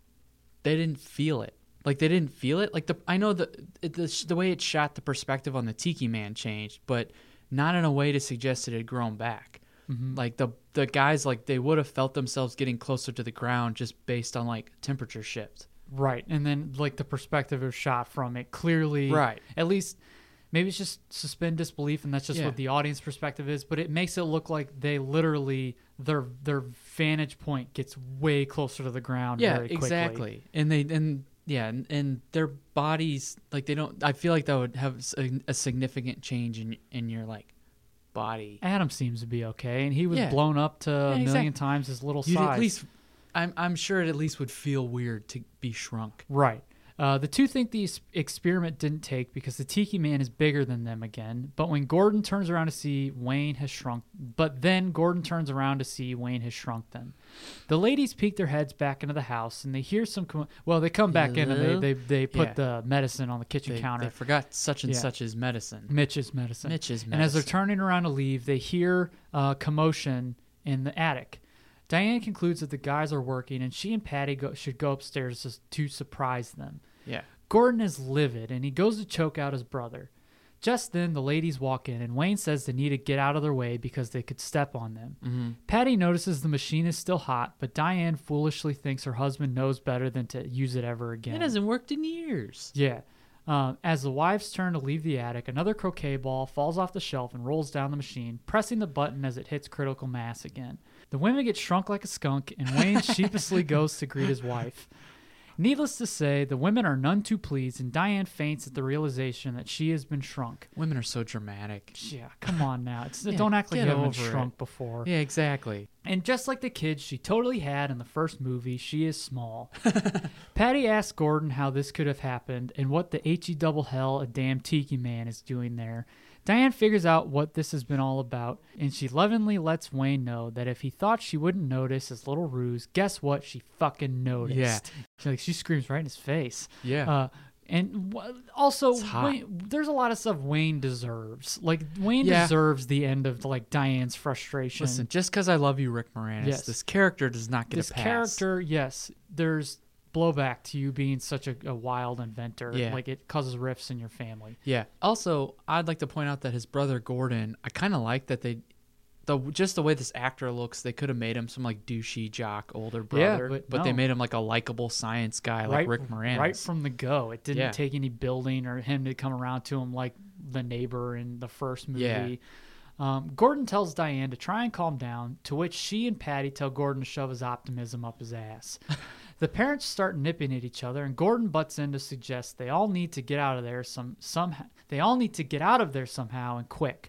they didn't feel it. Like they didn't feel it. Like the I know the it, the the way it shot the perspective on the Tiki Man changed, but not in a way to suggest it had grown back. Mm-hmm. Like the the guys, like they would have felt themselves getting closer to the ground just based on like temperature shift. Right. And then, like, the perspective is shot from it clearly. Right. At least, maybe it's just suspend disbelief, and that's just Yeah. what the audience perspective is, but it makes it look like they literally, their their vantage point gets way closer to the ground Yeah, very quickly. exactly. And they and yeah, and, and their bodies, like they don't. I feel like that would have a, a significant change in in your like body. Adam seems to be okay, and he was Yeah. blown up to a exactly. million times his little You'd size. at least, I'm I'm sure it at least would feel weird to be shrunk. Right. Uh, the two think the es- experiment didn't take because the Tiki Man is bigger than them again. But when Gordon turns around to see Wayne has shrunk, but then Gordon turns around to see Wayne has shrunk them. The ladies peek their heads back into the house and they hear some. Com- well, they come back in and Hello? they they, they put Yeah. the medicine on the kitchen They, counter. they forgot such and Yeah. such's medicine. Mitch's medicine. Mitch's And as they're medicine. turning around to leave, they hear uh, commotion in the attic. Diane concludes that the guys are working, and she and Patty go, should go upstairs to, to surprise them. Yeah. Gordon is livid, and he goes to choke out his brother. Just then, the ladies walk in, and Wayne says they need to get out of their way because they could step on them. Mm-hmm. Patty notices the machine is still hot, but Diane foolishly thinks her husband knows better than to use it ever again. It hasn't worked in years. Yeah. Um, as the wives turn to leave the attic, another croquet ball falls off the shelf and rolls down the machine, pressing the button as it hits critical mass again. The women get shrunk like a skunk, and Wayne sheepishly goes to greet his wife. Needless to say, the women are none too pleased, and Diane faints at the realization that she has been shrunk. Women are so dramatic. Yeah, come on now. It's, Yeah, don't act like you get haven't over been it. shrunk before. Yeah, exactly. And just like the kids she totally had in the first movie, she is small. Patty asks Gordon how this could have happened and what the H E double hell a damn Tiki Man is doing there. Diane figures out what this has been all about, and she lovingly lets Wayne know that if he thought she wouldn't notice his little ruse, guess what? She fucking noticed. Yeah. She, like, she screams right in his face. Yeah. Uh, and w- also, It's hot. Wayne, there's a lot of stuff Wayne deserves. Like, Wayne Yeah. deserves the end of, like, Diane's frustration. Listen, just because I love you, Rick Moranis, Yes. this character does not get this a pass. character, yes, there's blowback to you being such a, a wild inventor. Yeah. Like, it causes rifts in your family. Yeah. Also, I'd like to point out that his brother Gordon, I kind of like that they, the just the way this actor looks, they could have made him some like douchey jock older Yeah, brother, but they no. made him like a likable science guy like Rick Moranis. Right from the go. It didn't Yeah. take any building or him to come around to him like the neighbor in the first movie. Yeah. Um, Gordon tells Diane to try and calm down, to which she and Patty tell Gordon to shove his optimism up his ass. The parents start nipping at each other, and Gordon butts in to suggest they all need to get out of there some somehow. They all need to get out of there somehow and quick.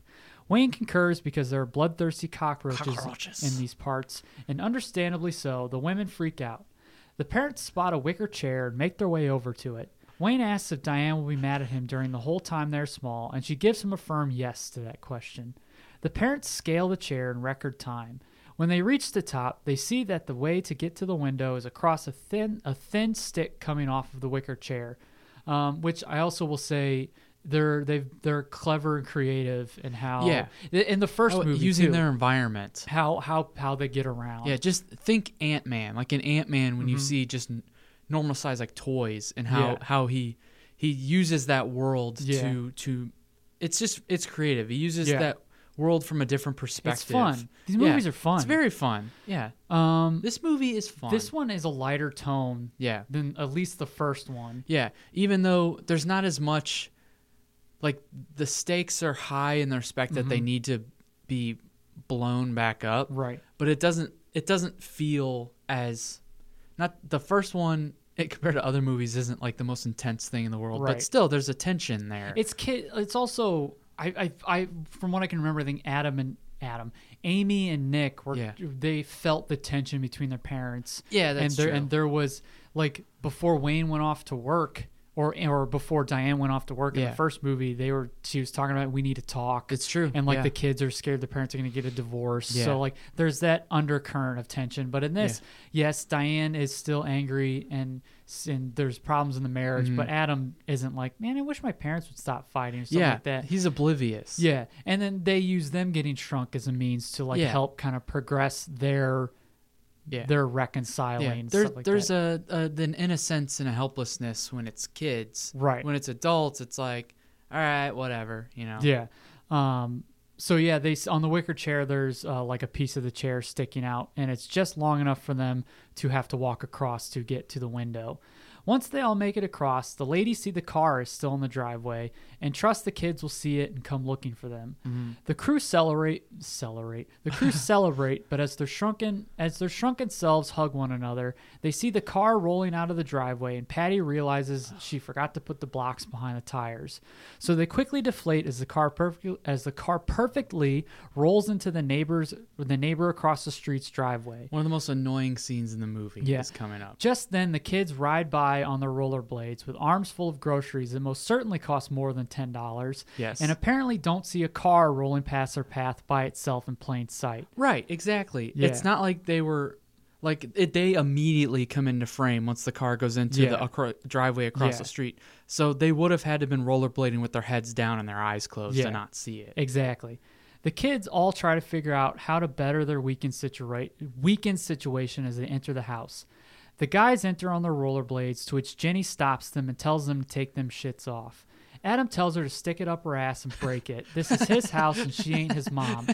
Wayne concurs because there are bloodthirsty cockroaches, Cockroaches. in these parts, and understandably so, the women freak out. The parents spot a wicker chair and make their way over to it. Wayne asks if Diane will be mad at him during the whole time they're small, and she gives him a firm yes to that question. The parents scale the chair in record time. When they reach the top, they see that the way to get to the window is across a thin a thin stick coming off of the wicker chair, um, which I also will say they're they've they're clever and creative in how Yeah. in the first Oh, movie using too, their environment. how how how they get around. Yeah, just think Ant-Man. Like in Ant-Man, when you see just n- normal size like toys, and how, Yeah. how he he uses that world Yeah. to to. It's just it's creative. He uses Yeah. that world from a different perspective. fun. These Yeah, movies are fun. It's very fun. Yeah. Um, This movie is fun. this one is a lighter tone Yeah. than at least the first one. Yeah, even though there's not as much, like the stakes are high in the respect that they need to be blown back up. Right. But it doesn't. It doesn't feel as, not the first one. It, compared to other movies, isn't like the most intense thing in the world. Right. But still, there's a tension there. It's kid. It's also I, I I from what I can remember, I think Adam and Adam, Amy and Nick were Yeah. they felt the tension between their parents. Yeah, that's and there, true. And there was like before Wayne went off to work, or or before Diane went off to work in Yeah. the first movie, they were she was talking about we need to talk. It's true, And like yeah. the kids are scared the parents are going to get a divorce. Yeah. So like there's that undercurrent of tension. But in this, yes, Diane is still angry and and there's problems in the marriage, but Adam isn't like, man, I wish my parents would stop fighting or something yeah, like that. he's oblivious. Yeah, and then they use them getting shrunk as a means to like Yeah. help kind of progress their yeah. their reconciling. Yeah, and there's stuff like there's that. a, a an innocence and a helplessness when it's kids. Right. When it's adults, it's like, all right, whatever, you know. Yeah. Um. So yeah, they on the wicker chair. There's uh, like a piece of the chair sticking out, and it's just long enough for them to have to walk across to get to the window. Once they all make it across, the ladies see the car is still in the driveway and trust the kids will see it and come looking for them. Mm-hmm. The crew celebrate, celebrate. The crew celebrate, but as their shrunken as their shrunken selves hug one another, they see the car rolling out of the driveway, and Patty realizes she forgot to put the blocks behind the tires. So they quickly deflate as the car perfect as the car perfectly rolls into the neighbor's the neighbor across the street's driveway. One of the most annoying scenes in the movie Yeah. is coming up. Just then, the kids ride by on their rollerblades with arms full of groceries that most certainly cost more than ten dollars. Yes. And apparently don't see a car rolling past their path by itself in plain sight. Right, exactly. Yeah. It's not like they were like it, they immediately come into frame once the car goes into Yeah. the acro- driveway across Yeah. the street. So they would have had to been rollerblading with their heads down and their eyes closed Yeah. to not see it. Exactly. The kids all try to figure out how to better their weekend, situa- weekend situation as they enter the house. The guys enter on their rollerblades, to which Jenny stops them and tells them to take them shits off. Adam tells her to stick it up her ass and break it. This is his house and she ain't his mom.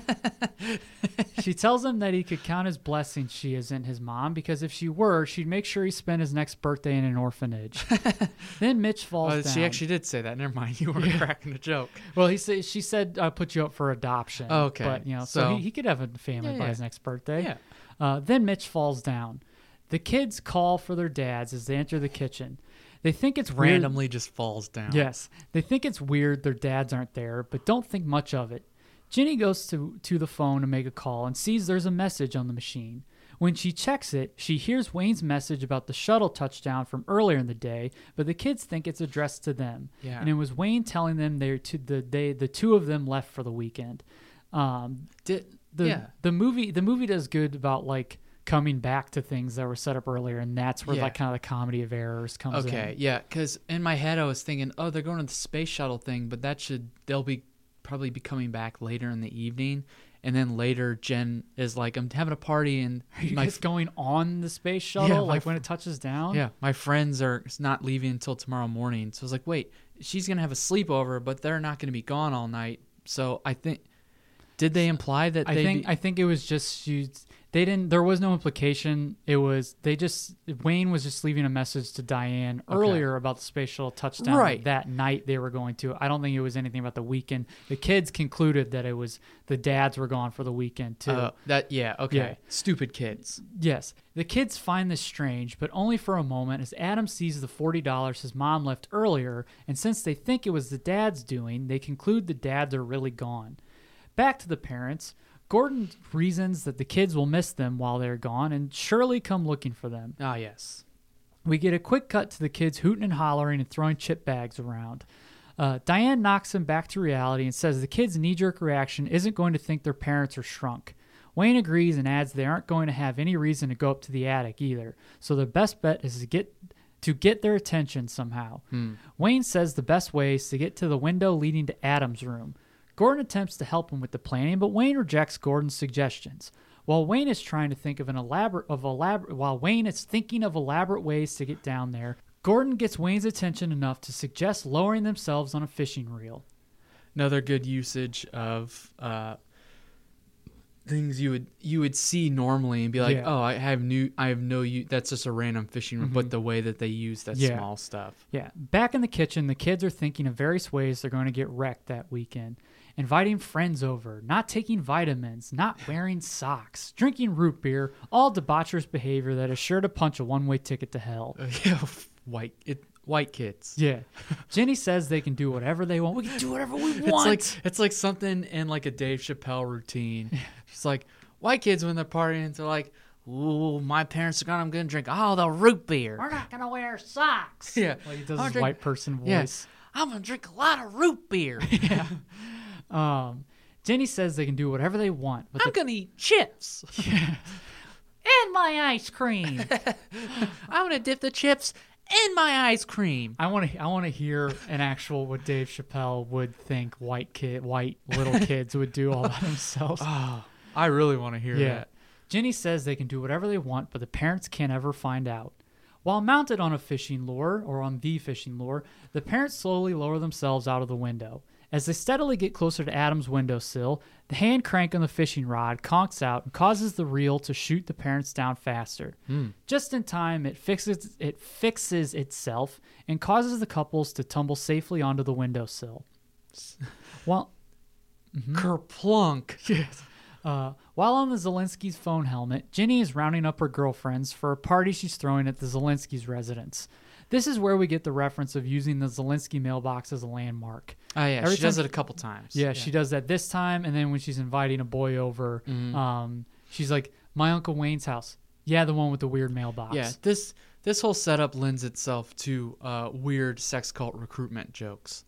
She tells him that he could count his blessings she isn't his mom, because if she were, she'd make sure he spent his next birthday in an orphanage. Then Mitch falls Oh, down. she actually did say that. Never mind. You were cracking a joke. Well, he said she said uh, put you up for adoption. Oh, okay. But you know, so, So- he, he could have a family Yeah, by yeah. his next birthday. Yeah. Uh, then Mitch falls down. The kids call for their dads as they enter the kitchen. They think it's weird. Randomly just falls down. Yes, they think it's weird their dads aren't there, but don't think much of it. Ginny goes to to the phone to make a call and sees there's a message on the machine. When she checks it, she hears Wayne's message about the shuttle touchdown from earlier in the day, but the kids think it's addressed to them. Yeah. And it was Wayne telling them they're to the they the two of them left for the weekend. Um, Did the yeah. the movie the movie does good about like coming back to things that were set up earlier, and that's where Yeah. like kind of the comedy of errors comes in. Okay, yeah, because in my head I was thinking, oh, they're going to the space shuttle thing, but that should they'll be probably be coming back later in the evening, and then later Jen is like, I'm having a party, and Are you my guys going on the space shuttle, Yeah, my like f- when it touches down? yeah, my friends are not leaving until tomorrow morning. So I was like, wait, she's gonna have a sleepover, but they're not gonna be gone all night. So I think, did they imply that I they? think I think it was just she. They didn't. There was no implication. It was they just Wayne was just leaving a message to Diane earlier about the space shuttle touchdown Right. that night they were going to. I don't think it was anything about the weekend. The kids concluded that it was the dads were gone for the weekend too. uh, that yeah, okay, Yeah. stupid kids. Yes. The kids find this strange, but only for a moment, as Adam sees the forty dollars his mom left earlier, and since they think it was the dad's doing, they conclude the dads are really gone. Back to the parents. Gordon reasons that the kids will miss them while they're gone and surely come looking for them. Ah, yes. We get a quick cut to the kids hooting and hollering and throwing chip bags around. Uh, Diane knocks them back to reality and says the kids' knee-jerk reaction isn't going to think their parents are shrunk. Wayne agrees and adds they aren't going to have any reason to go up to the attic either, so their best bet is to get to get their attention somehow. Hmm. Wayne says the best way is to get to the window leading to Adam's room. Gordon attempts to help him with the planning, but Wayne rejects Gordon's suggestions. While Wayne is trying to think of an elaborate of elaborate while Wayne is thinking of elaborate ways to get down there, Gordon gets Wayne's attention enough to suggest lowering themselves on a fishing reel. Another good usage of uh, things you would you would see normally and be like, Yeah. oh, I have new, I have no use. That's just a random fishing rod. But the way that they use that Yeah. small stuff. Yeah. Back in the kitchen, the kids are thinking of various ways they're going to get wrecked that weekend. Inviting friends over, not taking vitamins, not wearing socks, drinking root beer, all debaucherous behavior that is sure to punch a one-way ticket to hell. Yeah, white it, white kids. Yeah. Jenny says they can do whatever they want. We can do whatever we It's want. like it's like something in like a Dave Chappelle routine. She's like, white kids when they're partying, they're like, ooh, my parents are gonna I'm gonna drink all the root beer. We're not going to wear socks. Yeah. Like he does I'm his drink- white person Yeah. voice. I'm gonna drink a lot of root beer. Um, Jenny says they can do whatever they want. But I'm the, gonna eat chips. and my ice cream. I'm gonna dip the chips in my ice cream. I want to. I want to hear an actual what Dave Chappelle would think white kid, white little kids would do all by themselves. Oh, I really want to hear Yeah. that. Jenny says they can do whatever they want, but the parents can't ever find out. While mounted on a fishing lure, or on the fishing lure, the parents slowly lower themselves out of the window. As they steadily get closer to Adam's windowsill, the hand crank on the fishing rod conks out and causes the reel to shoot the parents down faster. Just in time, it fixes it fixes itself and causes the couples to tumble safely onto the windowsill. While Kerplunk. Yes. Uh, while on the Zelensky's phone helmet, Ginny is rounding up her girlfriends for a party she's throwing at the Zelensky's residence. This is where we get the reference of using the Zelensky mailbox as a landmark. Oh yeah, Every she does time- it a couple times. Yeah, she does that this time, and then when she's inviting a boy over, um, she's like, "My Uncle Wayne's house." Yeah, the one with the weird mailbox. Yeah, this this whole setup lends itself to uh, weird sex cult recruitment jokes,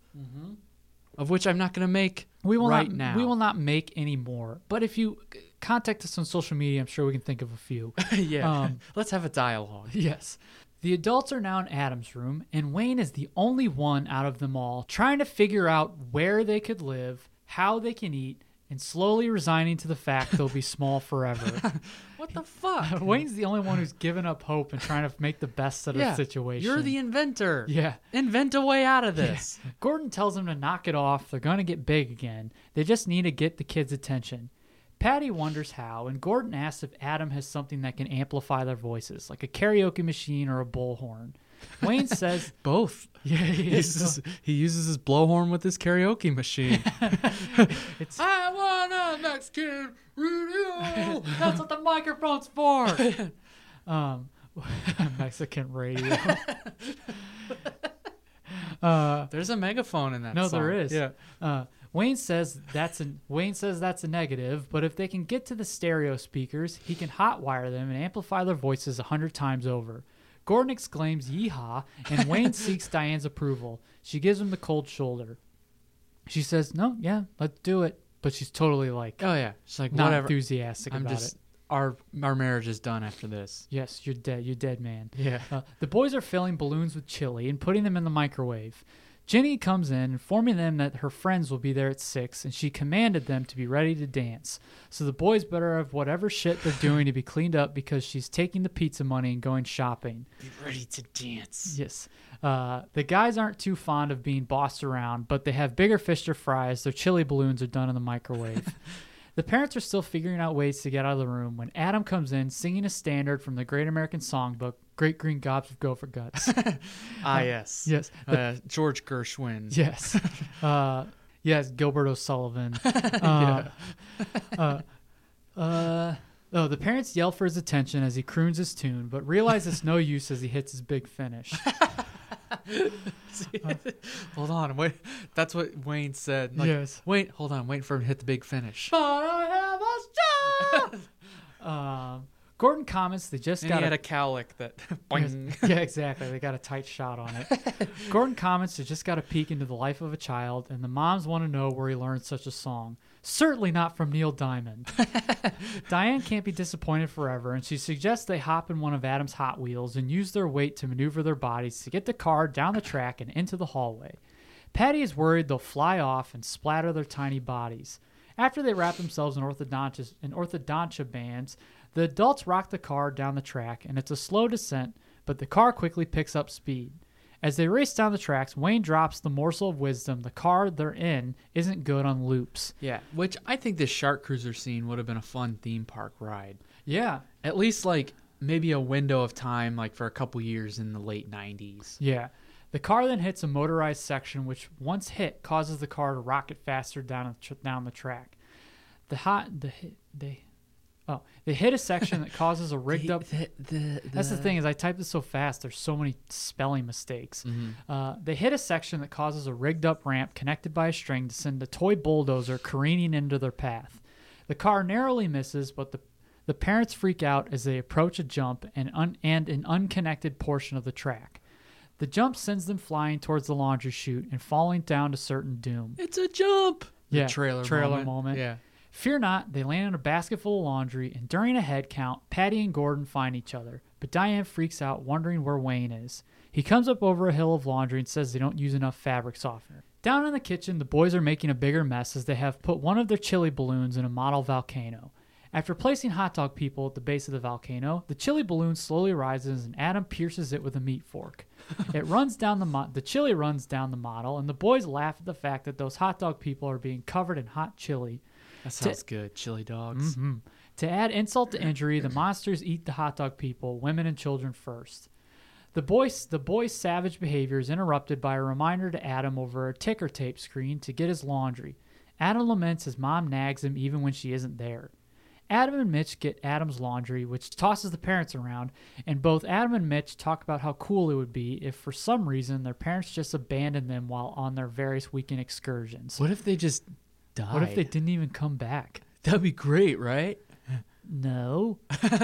of which I'm not going to make we will right not, now. We will not make any more. But if you contact us on social media, I'm sure we can think of a few. yeah, Um, let's have a dialogue. Yes. The adults are now in Adam's room, and Wayne is the only one out of them all trying to figure out where they could live, how they can eat, and slowly resigning to the fact they'll be small forever. What the fuck? Wayne's the only one who's given up hope and trying to make the best of yeah, the situation. you're the inventor. Yeah. Invent a way out of this. Gordon tells them to knock it off. They're going to get big again. They just need to get the kids' attention. Patty wonders how, and Gordon asks if Adam has something that can amplify their voices, like a karaoke machine or a bullhorn. Wayne says, Both. yeah, he, He uses, he uses his blowhorn with his karaoke machine. it's, I want a Mexican radio. that's what the microphone's for. um, Mexican radio. uh, There's a megaphone in that no, song. there is. Yeah. Uh, Wayne says that's a Wayne says that's a negative, but if they can get to the stereo speakers, he can hotwire them and amplify their voices a hundred times over. Gordon exclaims "Yeehaw!" and Wayne seeks Diane's approval. She gives him the cold shoulder. She says, "No, yeah, let's do it," but she's totally like Oh yeah. She's like, not whatever. enthusiastic I'm about just it. our our marriage is done after this. Yes, you're dead. You're dead, man. Yeah. Uh, the boys are filling balloons with chili and putting them in the microwave. Jenny comes in, informing them that her friends will be there at six, and she commanded them to be ready to dance. So the boys better have whatever shit they're doing to be cleaned up because she's taking the pizza money and going shopping. Be ready to dance. Yes. Uh, the guys aren't too fond of being bossed around, but they have bigger fish to fry as their chili balloons are done in the microwave. The parents are still figuring out ways to get out of the room when Adam comes in singing a standard from the Great American Songbook, Great Green Gobs of Gopher Guts. Ah yes. yes. The- Uh, George Gershwin. yes. Uh, yes, Gilbert O'Sullivan. Uh, uh, uh, oh, the parents yell for his attention as he croons his tune, but realize it's no use as he hits his big finish. Hold on, wait. That's what Wayne said. Like, Yes. Wait, hold on, wait for him to hit the big finish. But I have a job. um, Gordon comments they just And got he a had a cowlick that. Yes. Boing. Yeah, exactly. They got a tight shot on it. Gordon comments they just got a peek into the life of a child, and the moms want to know where he learned such a song. Certainly not from Neil Diamond. Diane can't be disappointed forever, and she suggests they hop in one of Adam's Hot Wheels and use their weight to maneuver their bodies to get the car down the track and into the hallway. Patty is worried they'll fly off and splatter their tiny bodies. After they wrap themselves in orthodontia, in orthodontia bands, the adults rock the car down the track, and it's a slow descent, but the car quickly picks up speed. As they race down the tracks, Wayne drops the morsel of wisdom the car they're in isn't good on loops. Yeah, which I think this Shark Cruiser scene would have been a fun theme park ride. Yeah. At least like maybe a window of time, like for a couple years in the late nineties. Yeah. The car then hits a motorized section, which once hit causes the car to rocket faster down the tr- down the track. The hot the hit they oh they hit a section that causes a rigged up. The, the, That's the thing is I typed this so fast. There's so many spelling mistakes. Uh, they hit a section that causes a rigged up ramp connected by a string to send a toy bulldozer careening into their path. The car narrowly misses, but the the parents freak out as they approach a jump and un, and an unconnected portion of the track. The jump sends them flying towards the laundry chute and falling down to certain doom. It's a jump. Yeah, The trailer, trailer moment. moment. Yeah. Fear not, they land in a basket full of laundry, and during a head count, Patty and Gordon find each other, but Diane freaks out, wondering where Wayne is. He comes up over a hill of laundry and says they don't use enough fabric softener. Down in the kitchen, the boys are making a bigger mess as they have put one of their chili balloons in a model volcano. After placing hot dog people at the base of the volcano, the chili balloon slowly rises and Adam pierces it with a meat fork. It runs down the mo- the chili runs down the model, and the boys laugh at the fact that those hot dog people are being covered in hot chili. That sounds good. Chili dogs. Mm-hmm. To add insult to injury, the monsters eat the hot dog people, women and children first. The boys, the boys' savage behavior is interrupted by a reminder to Adam over a ticker tape screen to get his laundry. Adam laments his mom nags him even when she isn't there. Adam and Mitch get Adam's laundry, which tosses the parents around, and both Adam and Mitch talk about how cool it would be if for some reason their parents just abandoned them while on their various weekend excursions. What if they just died? What if they didn't even come back? That'd be great, right? No.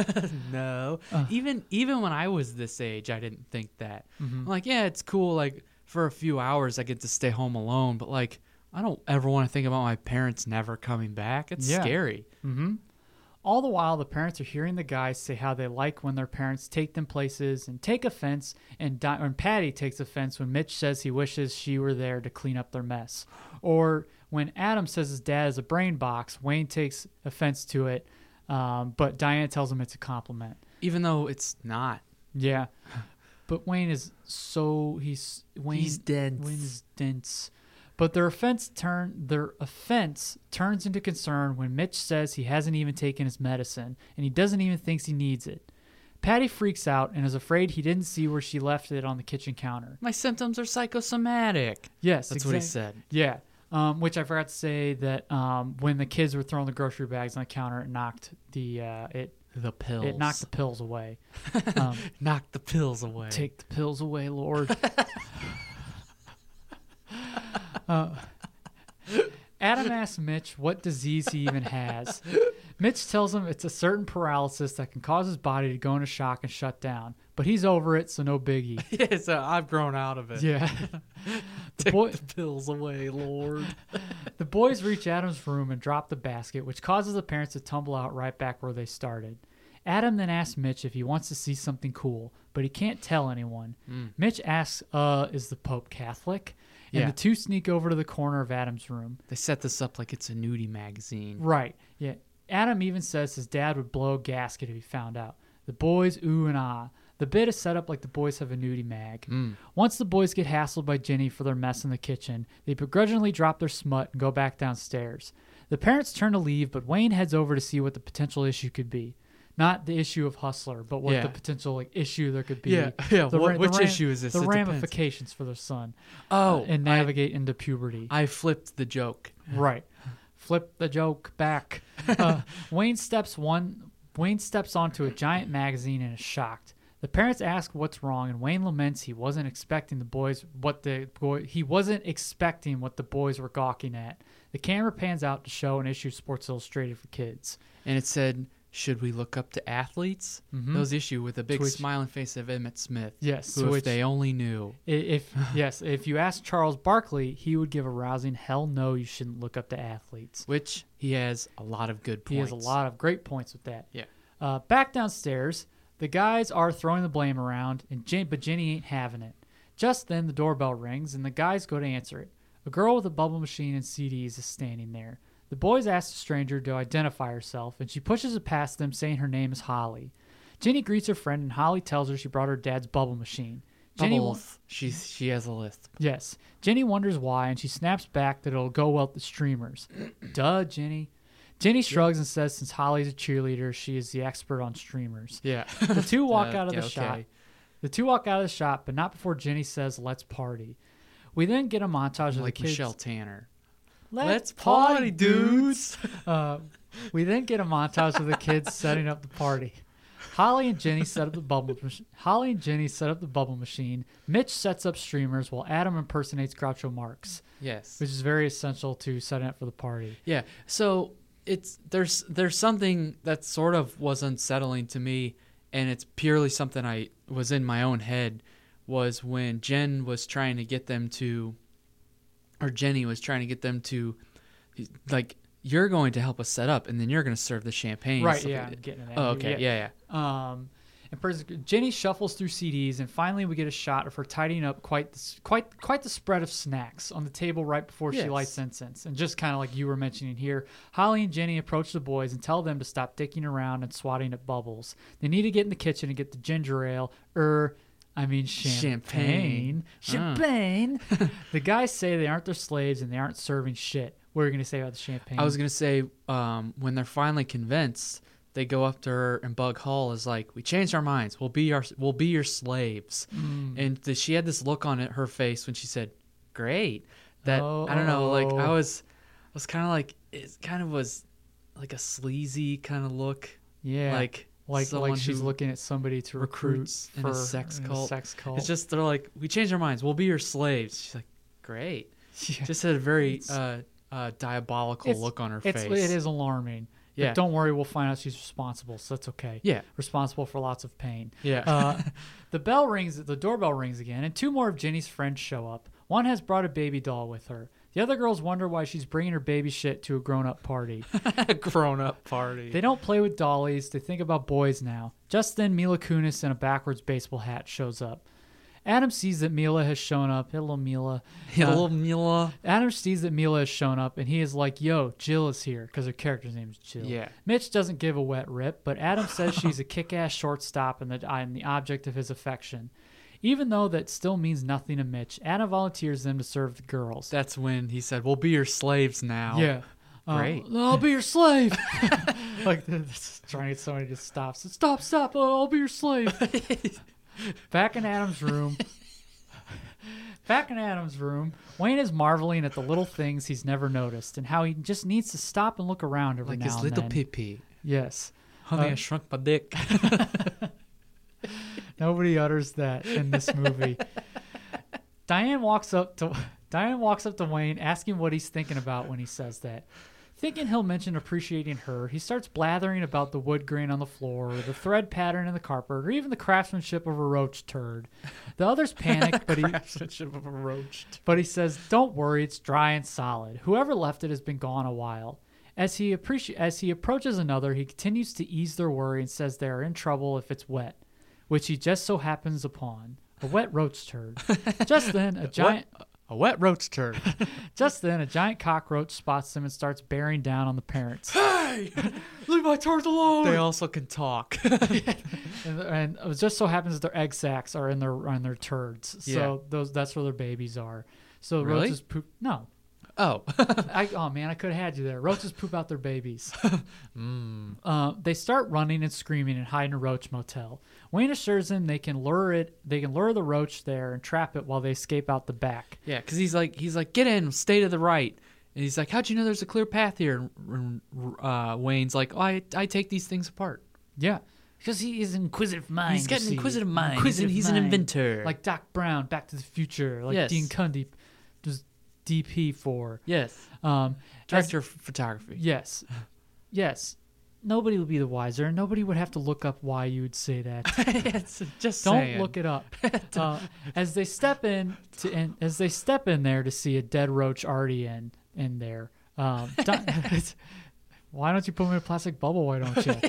No. Uh. even even when I was this age, I didn't think that. Mhm. I'm like, yeah, it's cool. Like for a few hours, I get to stay home alone. But like, I don't ever want to think about my parents never coming back. It's Yeah. scary. Mm-hmm. All the while, the parents are hearing the guys say how they like when their parents take them places and take offense, and, Di- and Patty takes offense when Mitch says he wishes she were there to clean up their mess. Or when Adam says his dad is a brain box, Wayne takes offense to it, um, but Diane tells him it's a compliment. Even though it's not. Yeah. But Wayne is so he's Wayne He's dense. Wayne is dense. But their offense turn their offense turns into concern when Mitch says he hasn't even taken his medicine and he doesn't even think he needs it. Patty freaks out and is afraid he didn't see where she left it on the kitchen counter. My symptoms are psychosomatic. Yes, That's what he exact- said. Yeah. Um, which I forgot to say that um, when the kids were throwing the grocery bags on the counter, it knocked the uh, it The pills. it knocked the pills away. Um, Knock the pills away. Take the pills away, Lord. uh, Adam asks Mitch what disease he even has. Mitch tells him it's a certain paralysis that can cause his body to go into shock and shut down. But he's over it, so no biggie. Yeah, so I've grown out of it. Yeah. the, Take boy, the pills away, Lord. the boys reach Adam's room and drop the basket, which causes the parents to tumble out right back where they started. Adam then asks Mitch if he wants to see something cool, but he can't tell anyone. Mm. Mitch asks, uh, is the Pope Catholic? And Yeah. the two sneak over to the corner of Adam's room. They set this up like it's a nudie magazine. Right, yeah. Adam even says his dad would blow a gasket if he found out. The boys ooh and ah. The bit is set up like the boys have a nudie mag. Mm. Once the boys get hassled by Jenny for their mess in the kitchen, they begrudgingly drop their smut and go back downstairs. The parents turn to leave, but Wayne heads over to see what the potential issue could be. Not the issue of Hustler, but what Yeah. the potential like issue there could be. Yeah, yeah, The what- the which issue is this? The It depends. ramifications for their son. Oh, uh, and I- navigate into puberty. I flipped the joke. Right. Flip the joke back. Uh, Wayne steps one. Wayne steps onto a giant magazine and is shocked. The parents ask what's wrong, and Wayne laments he wasn't expecting the boys what the boy he wasn't expecting what the boys were gawking at. The camera pans out to show an issue of Sports Illustrated for kids. And it said, "Should we look up to athletes?" Mhm. Those issue with a big Twitch. smiling face of Emmett Smith. Yes, Who, which- if they only knew. I- If yes, if you ask Charles Barkley, he would give a rousing hell no, you shouldn't look up to athletes. Which he has a lot of good points. He has a lot of great points with that. Yeah. Uh, back downstairs, the guys are throwing the blame around, and Jen, but Jenny ain't having it. Just then, the doorbell rings, and the guys go to answer it. A girl with a bubble machine and C Ds is standing there. The boys ask the stranger to identify herself, and she pushes it past them, saying her name is Holly. Jenny greets her friend, and Holly tells her she brought her dad's bubble machine. Jenny wa- Bubbles. She's, she has a lisp. Yes. Jenny wonders why, and she snaps back that it'll go well with the streamers. Duh, Jenny. Jenny shrugs and says since Holly's a cheerleader, she is the expert on streamers. Yeah. The two walk Uh, out of the okay. shop. The two walk out of the shop, but not before Jenny says, "Let's party." We then get a montage of Like the kids. Michelle Tanner. Let's party, dudes. uh, we then get a montage of the kids setting up the party. Holly and Jenny set up the bubble. Mach- Holly and Jenny set up the bubble machine. Mitch sets up streamers while Adam impersonates Groucho Marx, Yes. which is very essential to setting up for the party. Yeah. So it's there's there's something that sort of was unsettling to me, and it's purely something I was in my own head, was when Jen was trying to get them to, or Jenny was trying to get them to, like, you're going to help us set up, and then you're going to serve the champagne. Right, Stuff yeah, like I'm that. getting to that. Oh, okay. Yeah, yeah. Um, and pers- Jenny shuffles through C Ds, and finally we get a shot of her tidying up quite the, s- quite quite the spread of snacks on the table right before she Yes. lights incense. And just kind of like you were mentioning here, Holly and Jenny approach the boys and tell them to stop dicking around and swatting at bubbles. They need to get in the kitchen and get the ginger ale, er, I mean champagne. Champagne. Champagne. The guys say they aren't their slaves and they aren't serving shit. What are you going to say about the champagne? I was gonna say, um, when they're finally convinced, they go up to her, and Bug Hall is like, "We changed our minds. We'll be our we'll be your slaves." Mm. And the, she had this look on it, her face when she said, "Great." That I don't know. Like I Oh. was, I was kind of like it. Kind of was like a sleazy kind of look. Yeah. Like like someone like she's who looking at somebody to recruit recruits in for a sex in a cult. sex cult. It's just they're like, "We changed our minds. We'll be your slaves." She's like, "Great." Yeah. Just had a very It's- uh, uh, diabolical It's- look on her it's, face. It is alarming. Yeah. But don't worry, we'll find out she's responsible, so that's okay. Yeah. Responsible for lots of pain. Yeah. Uh, the bell rings. The doorbell rings again, and two more of Jenny's friends show up. One has brought a baby doll with her. The other girls wonder why she's bringing her baby shit to a grown-up party. A grown-up party. They don't play with dollies. They think about boys now. Just then, Mila Kunis in a backwards baseball hat shows up. Adam sees that Mila has shown up. Hello, Mila. Hello, Uh, Mila. Adam sees that Mila has shown up, and he is like, "Yo, Jill is here," because her character's name is Jill. Yeah. Mitch doesn't give a wet rip, but Adam says she's a kick-ass shortstop and the, and the object of his affection. Even though that still means nothing to Mitch, Adam volunteers them to serve the girls. That's when he said, "We'll be your slaves now." Yeah. Um, Great. I'll be your slave. Like, this- trying to get somebody to stop. So, stop, stop. Oh, I'll be your slave. Back in Adam's room. Back in Adam's room, Wayne is marveling at the little things he's never noticed and how he just needs to stop and look around every Like now his and little then. pee-pee. Yes. Honey, Uh, I shrunk my dick. Nobody utters that in this movie. Diane walks up to Diane walks up to Wayne, asking what he's thinking about when he says that. Thinking he'll mention appreciating her, he starts blathering about the wood grain on the floor, the thread pattern in the carpet, or even the craftsmanship of a roach turd. The others panic, but he Craftsmanship of a roach. but he says, "Don't worry, it's dry and solid. Whoever left it has been gone a while." As he appreci- as he approaches another, he continues to ease their worry and says they are in trouble if it's wet, which he just so happens upon. A wet roach turd. Just then, a giant A wet roach turd. just then a giant cockroach spots them and starts bearing down on the parents. Hey, leave my turds alone. They also can talk. and, and it just so happens that their egg sacs are in their in their turds. So Yeah. those that's where their babies are. So Really? roaches poop. No. Oh. I, oh man, I could have had you there. Roaches poop out their babies. mm. Uh, they start running and screaming and hide in a roach motel. Wayne assures them they can lure it. They can lure the roach there and trap it while they escape out the back. Yeah, because he's like, he's like, get in, stay to the right. And he's like, how'd you know there's a clear path here? And uh, Wayne's like, oh, I, I take these things apart. Yeah. Because he is an inquisitive mind. He's got you an see. inquisitive mind. He's Inquisitive an- he's an mind. inventor. Like Doc Brown, Back to the Future. Like Yes. Dean Cundy does D P for. Yes. Um, Director of photography. Yes. Yes. Nobody would be the wiser. Nobody would have to look up why you would say that. It's just Don't saying. look it up. Uh, as they step in to, and as they step in there to see a dead roach already in in there. Um, Di- why don't you put me in a plastic bubble? Why don't you?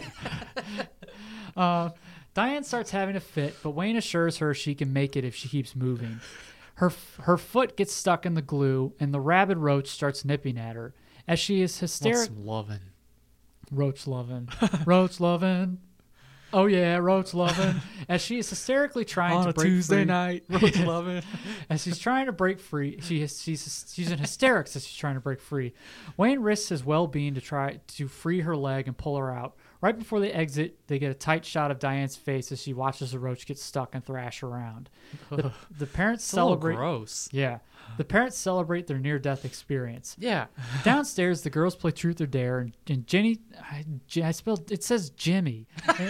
uh, Diane starts having a fit, but Wayne assures her she can make it if she keeps moving. Her f- her foot gets stuck in the glue, and the rabid roach starts nipping at her. As she is Want hysterical, some loving. roach loving, roach loving. Oh yeah, roach loving. As she is hysterically trying On to a break Tuesday free, night, roach loving. as she's trying to break free, she is, she's she's in hysterics as she's trying to break free. Wayne risks his well-being to try to free her leg and pull her out. Right before they exit, they get a tight shot of Diane's face as she watches the roach get stuck and thrash around. The, the parents It's a little celebrate. gross. Yeah, the parents celebrate their near-death experience. Yeah. Downstairs, the girls play Truth or Dare, and, and Jenny, I, I spelled it says Jimmy.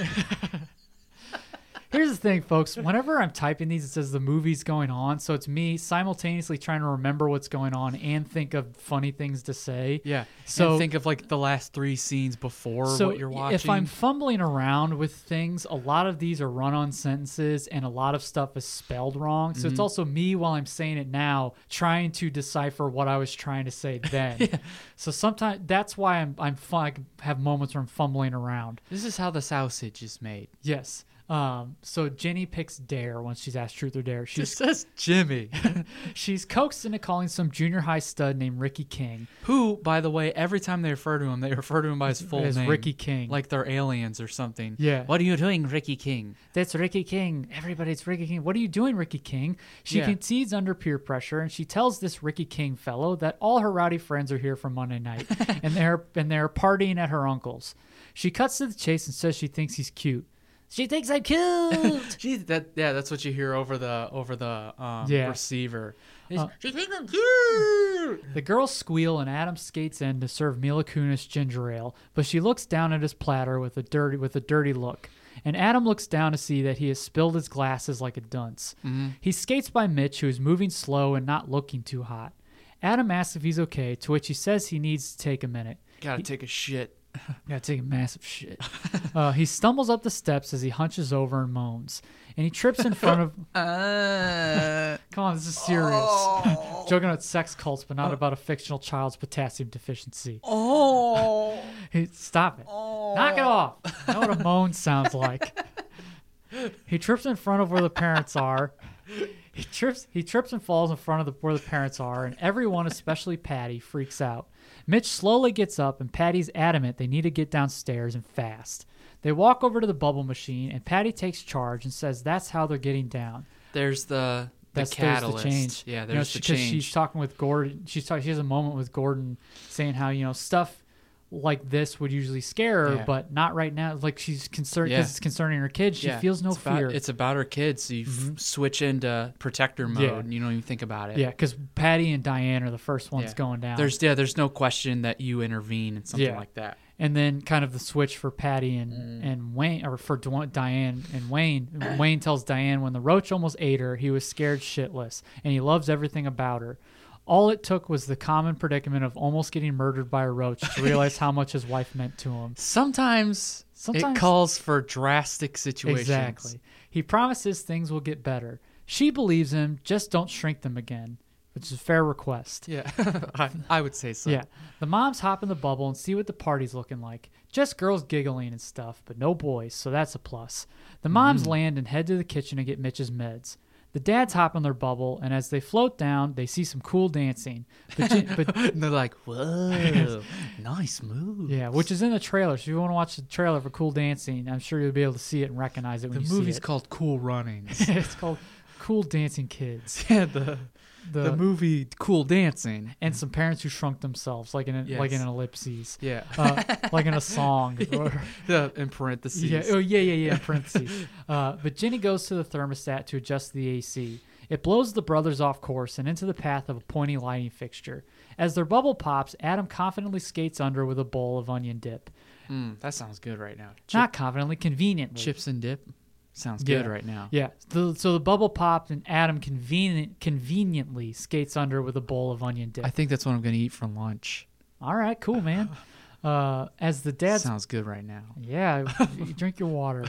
Here's the thing, folks. Whenever I'm typing these, it says the movie's going on, so it's me simultaneously trying to remember what's going on and think of funny things to say. Yeah. So and think of like the last three scenes before so what you're watching. if I'm fumbling around with things, a lot of these are run-on sentences, and a lot of stuff is spelled wrong. So Mm-hmm. it's also me while I'm saying it now, trying to decipher what I was trying to say then. So sometimes that's why I'm I'm fun, I can have moments where I'm fumbling around. This is how the sausage is made. Yes. Um, so Jenny picks Dare once she's asked Truth or Dare. It She's says Jimmy. she's coaxed into calling some junior high stud named Ricky King. Who, by the way, every time they refer to him, they refer to him by his full As name. Ricky King. Like they're aliens or something. Yeah. What are you doing, Ricky King? That's Ricky King. Everybody's Ricky King. What are you doing, Ricky King? She Yeah. concedes under peer pressure, and she tells this Ricky King fellow that all her rowdy friends are here for Monday night, and they're and they're partying at her uncle's. She cuts to the chase and says she thinks he's cute. She thinks I'm cute. Gee, that yeah, that's what you hear over the over the um, Yeah. receiver. Uh, She thinks I'm cute. The girls squeal, and Adam skates in to serve Mila Kunis ginger ale, but she looks down at his platter with a dirty with a dirty look. And Adam looks down to see that he has spilled his glasses like a dunce. He skates by Mitch, who is moving slow and not looking too hot. Adam asks if he's okay, to which he says he needs to take a minute. Gotta take a shit. Gotta take a massive shit. uh, he stumbles up the steps as he hunches over and moans. And he trips in front of... Uh, Come on, this is serious. Joking about sex cults, but not about a fictional child's potassium deficiency. oh. Hey, stop it. Knock it off. I know what a moan sounds like. He trips in front of where the parents are. He trips he trips and falls in front of the, where the parents are, and everyone, especially Patty, freaks out. Mitch slowly gets up, and Patty's adamant they need to get downstairs and fast. They walk over to the bubble machine, and Patty takes charge and says that's how they're getting down. There's the the That's there's catalyst. the change. Yeah, You know, there's she- the 'cause change. she's talking with Gordon. She's talking. She has a moment with Gordon, saying how you know stuff like this would usually scare her, Yeah. but not right now. Like she's concerned because Yeah. it's concerning her kids. She Yeah, feels no it's about- fear. Mm-hmm. it's about her kids. So you f- switch into protector mode, Yeah. and you don't even think about it. yeah, because Patty and Diane are the first ones Yeah. going down. There's yeah, there's no question that you intervene in something Yeah. like that. and then kind of the switch for Patty and, Mm. and Wayne, or for Dw- Diane and Wayne. Wayne tells Diane when the roach almost ate her, he was scared shitless, and he loves everything about her. All it took was the common predicament of almost getting murdered by a roach to realize how much his wife meant to him. Sometimes, Sometimes- it calls for drastic situations. Exactly. He promises things will get better. She believes him, just don't shrink them again, which is a fair request. Yeah, I, I would say so. Yeah. The moms hop in the bubble and see what the party's looking like. Just girls giggling and stuff, but no boys, so that's a plus. The moms land and head to the kitchen to get Mitch's meds. The dads hop in their bubble, and as they float down, they see some cool dancing. But, Jen- but And they're like, "Whoa, nice move." yeah, which is in the trailer. So if you want to watch the trailer for Cool Dancing, I'm sure you'll be able to see it and recognize it when The you movie's see it. called Cool Runnings. It's called Cool Dancing Kids. yeah, the, The, the movie Cool Dancing. and some parents who shrunk themselves, like in a, like in Yes. an ellipses, Yeah, uh, like in a song. Or, yeah, in parentheses. yeah, oh yeah, yeah, yeah. in Parentheses. Uh, but Jenny goes to the thermostat to adjust the A C. It blows the brothers off course and into the path of a pointy lighting fixture. As their bubble pops, Adam confidently skates under with a bowl of onion dip. Mm, that sounds good right now. Chip, Not confidently, conveniently. chips and dip sounds Yeah. good right now. Yeah. The, so the bubble popped, and Adam convenient, conveniently skates under with a bowl of onion dip. I think that's what I'm going to eat for lunch. All right, cool, man. Uh, as the dad's Sounds good right now. yeah, you drink your water.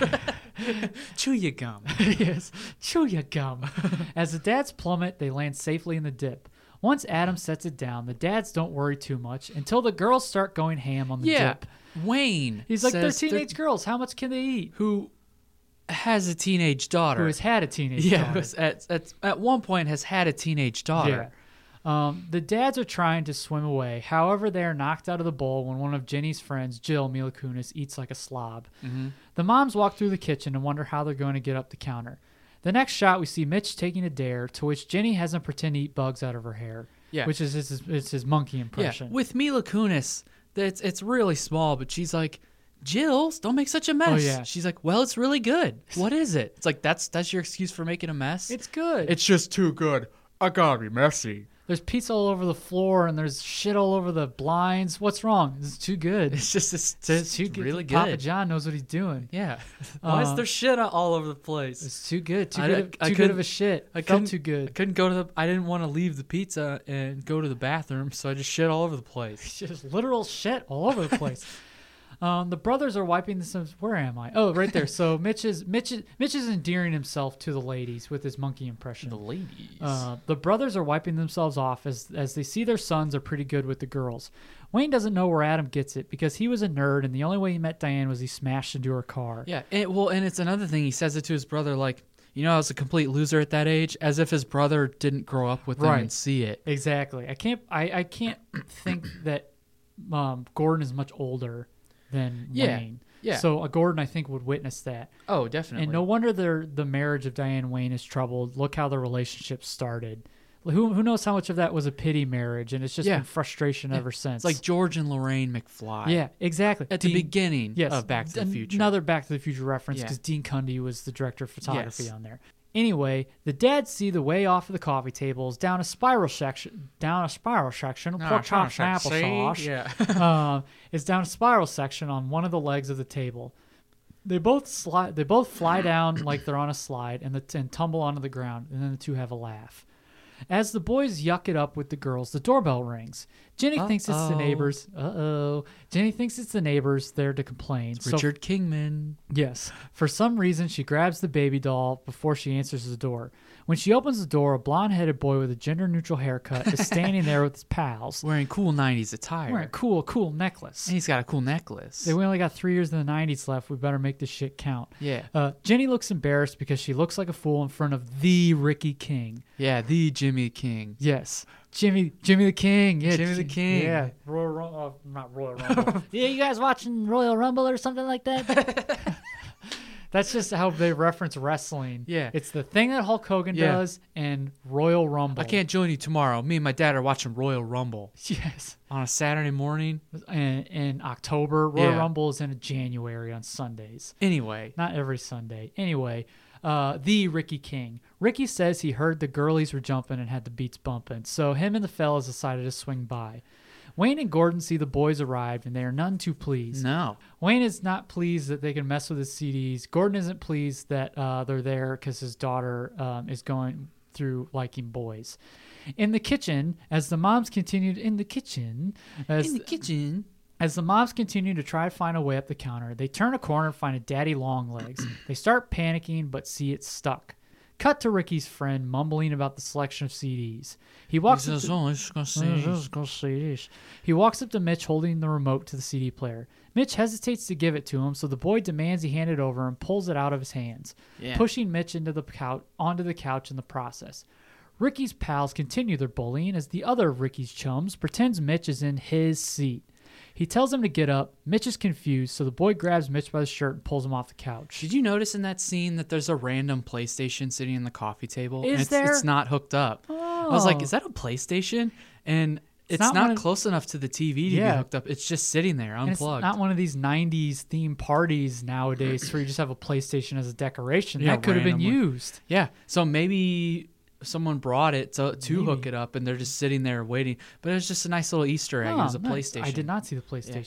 Chew your gum. Yes, chew your gum. As the dads plummet, they land safely in the dip. Once Adam sets it down, the dads don't worry too much until the girls start going ham on the Yeah. dip. Wayne. He's like, they're says teenage girls. How much can they eat? who has a teenage daughter. Who has had a teenage yeah, daughter. was at, at at one point has had a teenage daughter. Yeah. Um, the dads are trying to swim away. However, they are knocked out of the bowl when one of Jenny's friends, Jill Mila Kunis, eats like a slob. Mm-hmm. The moms walk through the kitchen and wonder how they're going to get up the counter. The next shot, we see Mitch taking a dare, to which Jenny has him pretend to eat bugs out of her hair. Yeah. Which is his, it's his monkey Yeah, impression. with Mila Kunis, it's it's really small, but she's like, Jills, don't make such a mess. Oh, yeah. She's like, well, it's really good. What is it? It's like that's that's your excuse for making a mess. It's good. It's just too good. I gotta be messy. There's pizza all over the floor and there's shit all over the blinds. What's wrong? It's too good. It's just it's, It's it's too good. really Papa good. John knows what he's doing. Yeah. Why is Uh, there shit all over the place? It's too good. Too I- good. Of, I too good couldn't- of a shit. I Felt couldn't- too I good. couldn't go to the. I didn't want to leave the pizza and go to the bathroom, so I just shit all over the place. Just literal shit all over the place. Um, the brothers are wiping the. Where am I? Oh, right there. So Mitch is Mitch is Mitch is endearing himself to the ladies with his monkey impression. The ladies. Uh, the brothers are wiping themselves off as as they see their sons are pretty good with the girls. Wayne doesn't know where Adam gets it because he was a nerd and the only way he met Diane was he smashed into her car. Yeah, and, well, and it's another thing. He says it to his brother, like, you know, I was a complete loser at that age, as if his brother didn't grow up with him Right. and see it. Exactly. I can't. I, I can't think that um, Gordon is much older than Yeah, Wayne. yeah. So uh, Gordon, I think, would witness that. Oh, definitely. And no wonder their the marriage of Diane and Wayne is troubled. Look how the relationship started. Who who knows how much of that was a pity marriage, and it's just Yeah. been frustration ever since. It's like George and Lorraine McFly. yeah, exactly. At the Dean- beginning yes, of Back to the an- Future. Another Back to the Future reference Yeah. because Dean Cundy was the director of photography Yes. on there. Anyway, the dads see the way off of the coffee tables down a spiral section, down a spiral section, of No, pork I'm trying chops to and say- applesauce. Yeah. um, is down a spiral section on one of the legs of the table. They both slide. They both fly down like they're on a slide and, the, and tumble onto the ground. And then the two have a laugh. As the boys yuck it up with the girls, the doorbell rings. Jenny thinks it's the Uh-oh. neighbors. Uh oh. Jenny thinks it's the neighbors there to complain. So- Richard Kingman. Yes. For some reason, she grabs the baby doll before she answers the door. When she opens the door, a blonde-headed boy with a gender-neutral haircut is standing there with his pals, Wearing cool nineties attire. wearing a cool, cool necklace. And he's got a cool necklace. Say, we only got three years in the nineties left. We better make this shit count. Yeah. Uh, Jenny looks embarrassed because she looks like a fool in front of the Ricky King. Yeah, the Jimmy King. Yes. Jimmy Jimmy the King. Yeah, Jimmy the Ji- King. Yeah. Royal Rumble. Uh, not Royal Rumble. Yeah, you guys watching Royal Rumble or something like that? That's just how they reference wrestling. Yeah. It's the thing that Hulk Hogan Yeah. does and Royal Rumble. I can't join you tomorrow. Me and my dad are watching Royal Rumble Yes. on a Saturday morning. In, in October, Royal Yeah. Rumble is in January on Sundays. Anyway, Not every Sunday. Anyway, uh, the Ricky King. Ricky says he heard the girlies were jumping and had the beats bumping, so him and the fellas decided to swing by. Wayne and Gordon see the boys arrived, and they are none too pleased. no. Wayne is not pleased that they can mess with his C Ds. Gordon isn't pleased that uh, they're there because his daughter um, is going through liking boys. In the kitchen, as the moms continued in the kitchen, as In the kitchen. as the moms continue to try to find a way up the counter, they turn a corner and find a daddy long legs. They start panicking but see it stuck. Cut to Ricky's friend mumbling about the selection of C Ds. He walks He up says, to, oh, it's gonna Uh, say- just gonna say this. He walks up to Mitch holding the remote to the C D player. Mitch hesitates to give it to him, so the boy demands he hand it over and pulls it out of his hands, Yeah. pushing Mitch into the couch onto the couch in the process. Ricky's pals continue their bullying as the other of Ricky's chums pretends Mitch is in his seat. He tells him to get up. Mitch is confused, so the boy grabs Mitch by the shirt and pulls him off the couch. Did you notice in that scene that there's a random PlayStation sitting in the coffee table? Is and it's, there? It's not hooked up. I was like, Oh. is that a PlayStation? And it's, not not, one of- close enough to the T V to Yeah. be hooked up. It's just sitting there And it's unplugged. not one of these nineties theme parties nowadays where you just have a PlayStation as a decoration. Yeah, that could have been randomly. used. Yeah. So maybe someone brought it to to Maybe. hook it up, and they're just sitting there waiting. But it was just a nice little Easter egg. it was a Oh, nice. PlayStation. I did not see the PlayStation.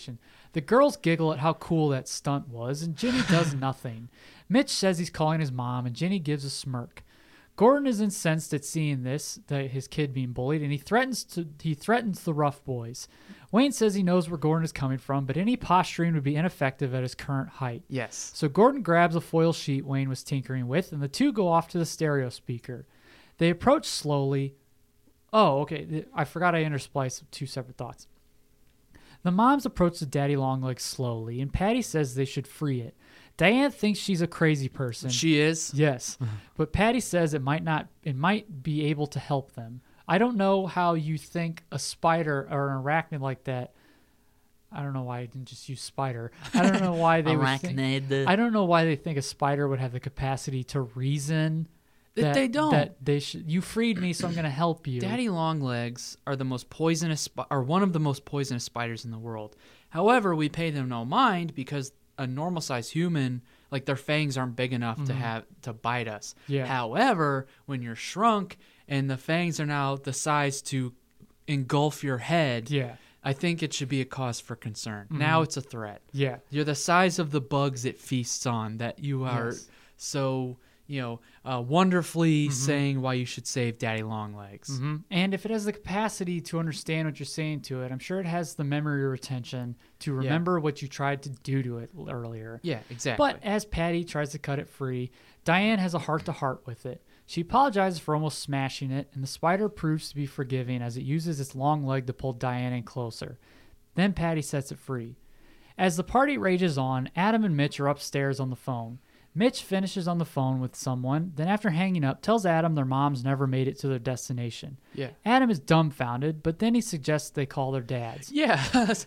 The girls giggle at how cool that stunt was, and Ginny does nothing. Mitch says he's calling his mom, and Ginny gives a smirk. Gordon is incensed at seeing this, that his kid being bullied, and he threatens to he threatens the rough boys. Wayne says he knows where Gordon is coming from, but any posturing would be ineffective at his current height. Yes. So Gordon grabs a foil sheet Wayne was tinkering with, and the two go off to the stereo speaker. They approach slowly. Oh, okay. I forgot I interspliced two separate thoughts. The moms approach the daddy longlegs slowly, and Patty says they should free it. Diane thinks she's a crazy person. She is? Yes. But Patty says it might not it might be able to help them. I don't know how you think a spider or an arachnid like that. I don't know why I didn't just use spider. I don't know why they would think, Arachnid. I don't know why they think a spider would have the capacity to reason that They don't. That they should. You freed me, so I'm going to help you. Daddy longlegs are the most poisonous, spi- are one of the most poisonous spiders in the world. However, we pay them no mind because a normal-sized human, like their fangs aren't big enough to have to bite us. Yeah. However, when you're shrunk and the fangs are now the size to engulf your head, Yeah. I think it should be a cause for concern. Now it's a threat. Yeah. You're the size of the bugs it feasts on that you are Yes. so, you know, uh, wonderfully saying why you should save Daddy Longlegs. Mm-hmm. And if it has the capacity to understand what you're saying to it, I'm sure it has the memory retention to remember what you tried to do to it earlier. Yeah, exactly. But as Patty tries to cut it free, Diane has a heart-to-heart with it. She apologizes for almost smashing it, and the spider proves to be forgiving as it uses its long leg to pull Diane in closer. Then Patty sets it free. As the party rages on, Adam and Mitch are upstairs on the phone. Mitch finishes on the phone with someone, then after hanging up, tells Adam their moms never made it to their destination. Yeah. Adam is dumbfounded, but then he suggests they call their dads. Yeah.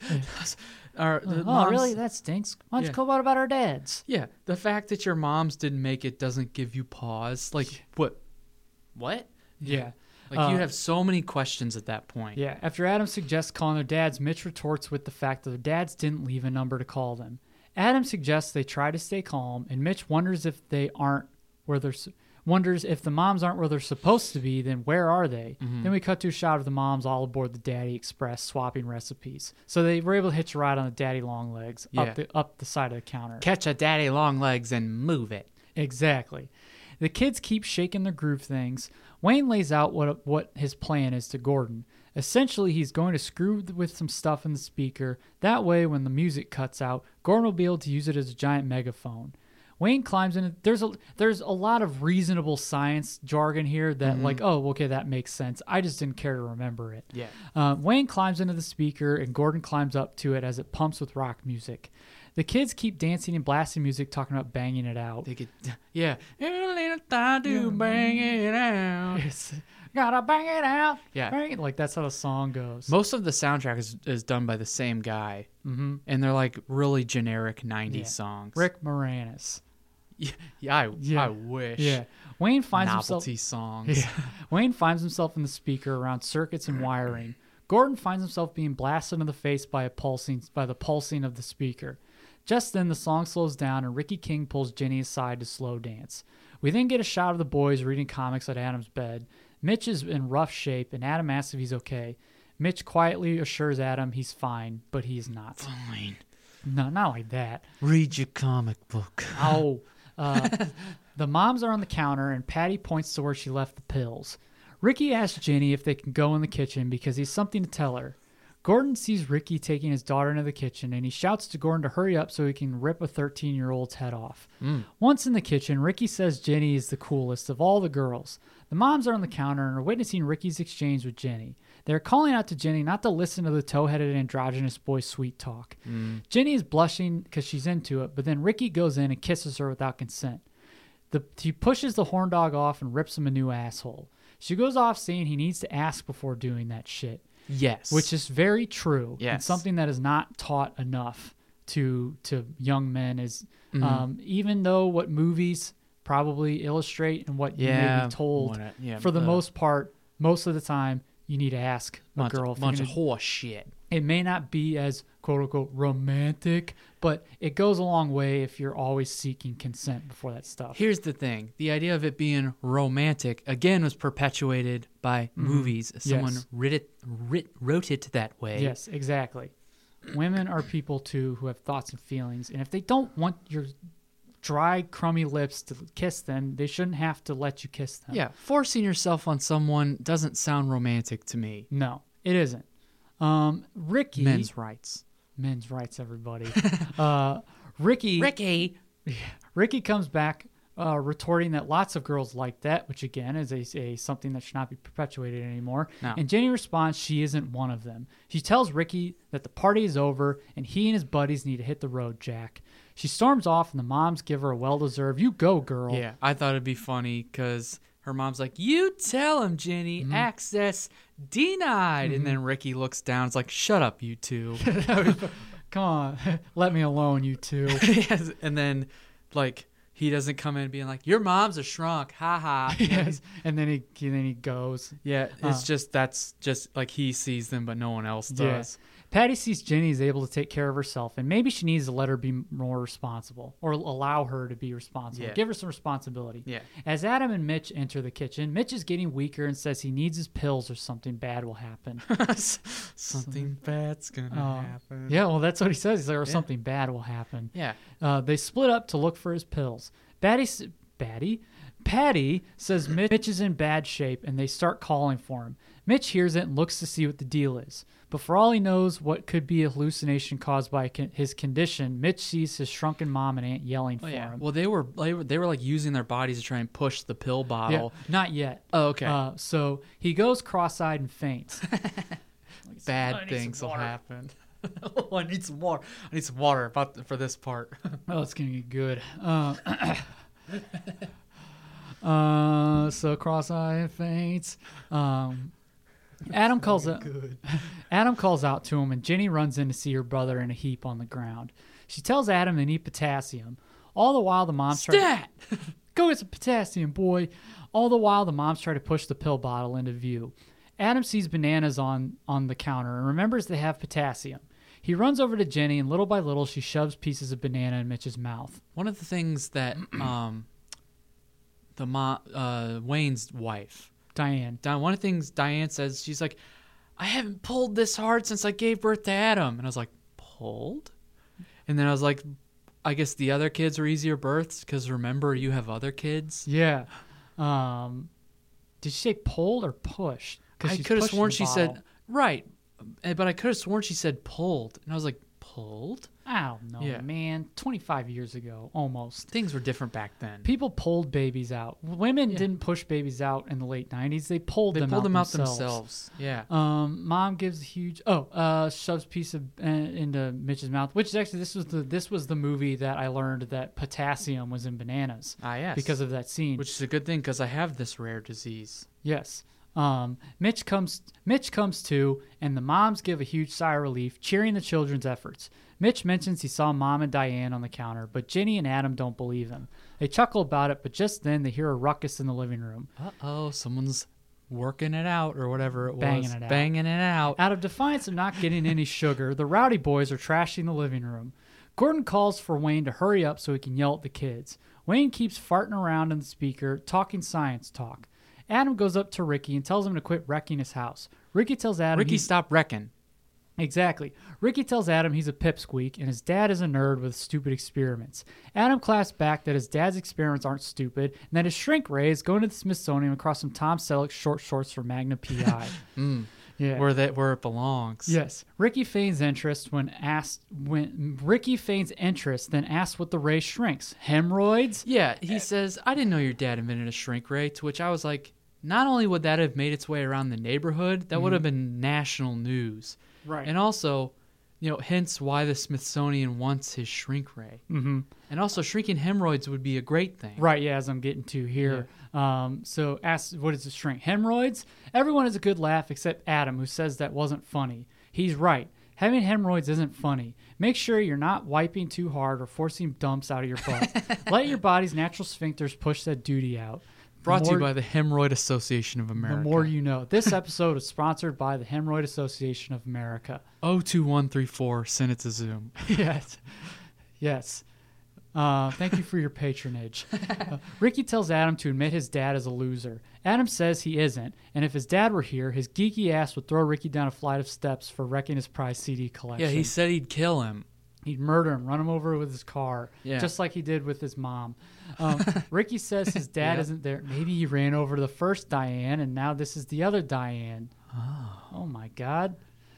Our, the Oh, moms- really? That stinks. Why don't Yeah. you call out about our dads? Yeah. The fact that your moms didn't make it doesn't give you pause. Like, what? What? Yeah. Like, Uh, you have so many questions at that point. Yeah, after Adam suggests calling their dads, Mitch retorts with the fact that their dads didn't leave a number to call them. Adam suggests they try to stay calm, and Mitch wonders if they aren't where they're su- wonders if the moms aren't where they're supposed to be, then where are they? Mm-hmm. Then we cut to a shot of the moms all aboard the Daddy Express swapping recipes. So they were able to hitch a ride on the Daddy Longlegs Yeah. up the up the side of the counter. Catch a Daddy Longlegs and move it. Exactly. The kids keep shaking their groove things. Wayne lays out what what his plan is to Gordon. Essentially, he's going to screw with some stuff in the speaker. That way, when the music cuts out, Gordon will be able to use it as a giant megaphone. Wayne climbs in. There's a there's a lot of reasonable science jargon here that like, oh, okay, that makes sense. I just didn't care to remember it. Yeah. Uh, Wayne climbs into the speaker, and Gordon climbs up to it as it pumps with rock music. The kids keep dancing and blasting music, talking about banging it out. They could, yeah. A little time to bang it out. It's, gotta bang it out. Yeah. Bang it. Like, that's how the song goes. Most of the soundtrack is, is done by the same guy. Mm-hmm. And they're like really generic nineties Yeah. songs. Rick Moranis. Yeah, yeah, I, Yeah. I wish. Yeah. Wayne finds Novelty himself. songs. Yeah. Wayne finds himself in the speaker around circuits and wiring. Gordon finds himself being blasted in the face by a pulsing by the pulsing of the speaker. Just then, the song slows down, and Ricky King pulls Jenny aside to slow dance. We then get a shot of the boys reading comics at Adam's bed. Mitch is in rough shape, and Adam asks if he's okay. Mitch quietly assures Adam he's fine, but he's not. Fine. No, not like that. Read your comic book. Oh. Uh, the moms are on the counter, and Patty points to where she left the pills. Ricky asks Jenny if they can go in the kitchen because he's something to tell her. Gordon sees Ricky taking his daughter into the kitchen, and he shouts to Gordon to hurry up so he can rip a thirteen-year-old's head off. Mm. Once in the kitchen, Ricky says Jenny is the coolest of all the girls. The moms are on the counter and are witnessing Ricky's exchange with Jenny. They're calling out to Jenny not to listen to the tow-headed androgynous boy's sweet talk. Mm. Jenny is blushing because she's into it, but then Ricky goes in and kisses her without consent. The, he pushes the horn dog off and rips him a new asshole. She goes off saying he needs to ask before doing that shit. Yes. Which is very true. And Yes. something that is not taught enough to to young men is Mm-hmm. um, even though what movies probably illustrate and what you may Yeah, be told, what a- yeah, for the uh, most part, most of the time, you need to ask a bunch, girl. if you're bunch of gonna- horse shit. it may not be as quote unquote romantic, but it goes a long way if you're always seeking consent before that stuff. Here's the thing. The idea of it being romantic, again, was perpetuated by movies. Someone Yes. writ it, writ, wrote it that way. Yes, exactly. women are people too who have thoughts and feelings, and if they don't want your dry, crummy lips to kiss them, they shouldn't have to let you kiss them. Yeah, forcing yourself on someone doesn't sound romantic to me. No, it isn't. Um, Ricky. Men's rights. Men's rights, everybody. uh, Ricky. Ricky. Ricky comes back uh, retorting that lots of girls like that, which again is a, a something that should not be perpetuated anymore. No. And Jenny responds she isn't one of them. She tells Ricky that the party is over and he and his buddies need to hit the road, Jack. She storms off and the moms give her a well-deserved, you go, girl. Yeah, I thought it'd be funny because her mom's like, you tell him, Jenny, Mm-hmm. access denied. Mm-hmm. And then Ricky looks down. It's like, shut up, you two. Come on, let me alone, you two. Yes. And then, like, he doesn't come in being like, your mom's a shrunk, ha ha. Yes. And then he, he then he goes. Yeah, it's Uh. just, that's just like he sees them, but no one else does. Yeah. Patty sees Jenny is able to take care of herself, and maybe she needs to let her be more responsible, or allow her to be responsible. Yeah. Give her some responsibility. Yeah. As Adam and Mitch enter the kitchen, Mitch is getting weaker and says he needs his pills or something bad will happen. Something bad's gonna Uh, happen. Yeah, well, that's what he says. He's like, or something bad will happen. Yeah. Uh, they split up to look for his pills. Batty, s- Batty? Patty says Mitch is in bad shape, and they start calling for him. Mitch hears it and looks to see what the deal is. But for all he knows what could be a hallucination caused by con- his condition, Mitch sees his shrunken mom and aunt yelling Oh, for yeah. him. Well, they were, they were they were like using their bodies to try and push the pill Yeah, bottle. not yet. Oh, okay. Uh, so he goes cross-eyed and faints. Bad I need things some will water. happen. Oh, I need some water. I need some water about the, for this part. Oh, it's gonna get good. Uh, uh, so cross-eyed and faints. Um, Adam calls out. Adam calls out to him, and Jenny runs in to see her brother in a heap on the ground. She tells Adam they need potassium. All the while, the moms try. Stat! To, Go get some potassium, boy. All the while, the moms try to push the pill bottle into view. Adam sees bananas on on the counter and remembers they have potassium. He runs over to Jenny, and little by little, she shoves pieces of banana in Mitch's mouth. One of the things that um, the mo- uh, Wayne's wife, Diane. Di- one of the things Diane says, she's like, I haven't pulled this hard since I gave birth to Adam. And I was like, pulled? And then I was like, I guess the other kids were easier births because remember, you have other kids. Yeah. Um, did she say pulled or pushed? 'Cause I she's could have pushing sworn the she bottle. said, right. Eh, But I could have sworn she said pulled. And I was like, pulled? I don't know, Yeah. man. twenty-five years ago, almost. Things were different back then. People pulled babies out. Women Yeah. didn't push babies out in the late nineties. They pulled They them pulled out them out themselves. themselves. Yeah. Um, mom gives a huge oh, uh, shoves a piece of uh, into Mitch's mouth. Which is actually this was the this was the movie that I learned that potassium was in bananas. Ah, yes. Because of that scene. Which is a good thing because I have this rare disease. Yes. Um, Mitch comes Mitch comes to, and the moms give a huge sigh of relief, cheering the children's efforts. Mitch mentions he saw Mom and Diane on the counter, but Jenny and Adam don't believe him. They chuckle about it, but just then they hear a ruckus in the living room. Uh-oh, someone's working it out or whatever it Banging was. it out. Banging it out. Out of defiance of not getting any sugar, the rowdy boys are trashing the living room. Gordon calls for Wayne to hurry up so he can yell at the kids. Wayne keeps farting around in the speaker, talking science talk. Adam goes up to Ricky and tells him to quit wrecking his house. Ricky tells Adam Ricky, he's- stop wrecking. Exactly. Ricky tells Adam he's a pipsqueak and his dad is a nerd with stupid experiments. Adam claps back that his dad's experiments aren't stupid and that his shrink ray is going to the Smithsonian across some Tom Selleck short shorts for Magnum P I. Mm. Yeah. Where that where it belongs. Yes. Ricky feigns interest when asked when Ricky feigns interest, then asks what the ray shrinks. Hemorrhoids? Yeah, he says, I didn't know your dad invented a shrink ray, to which I was like, not only would that have made its way around the neighborhood, that would have been national news. Right. And also, you know, hence why the Smithsonian wants his shrink ray. Mm-hmm. And also, shrinking hemorrhoids would be a great thing. Right, yeah, as I'm getting to here. Um, so ask, what is the shrink? Hemorrhoids? Everyone has a good laugh except Adam, who says that wasn't funny. He's right. Having hemorrhoids isn't funny. Make sure you're not wiping too hard or forcing dumps out of your butt. Let your body's natural sphincters push that duty out. The Brought to you more- by the Hemorrhoid Association of America. The more you know. This episode is sponsored by the Hemorrhoid Association of America. oh two one three four, send it to Zoom. Yes. Yes. Uh, thank you for your patronage. Uh, Ricky tells Adam to admit his dad is a loser. Adam says he isn't, and if his dad were here, his geeky ass would throw Ricky down a flight of steps for wrecking his prize C D collection. Yeah, he said he'd kill him. He'd murder him, run him over with his car, Yeah. just like he did with his mom. Um, Ricky says his dad Yep. isn't there. Maybe he ran over the first Diane, and now this is the other Diane. Oh, oh my God.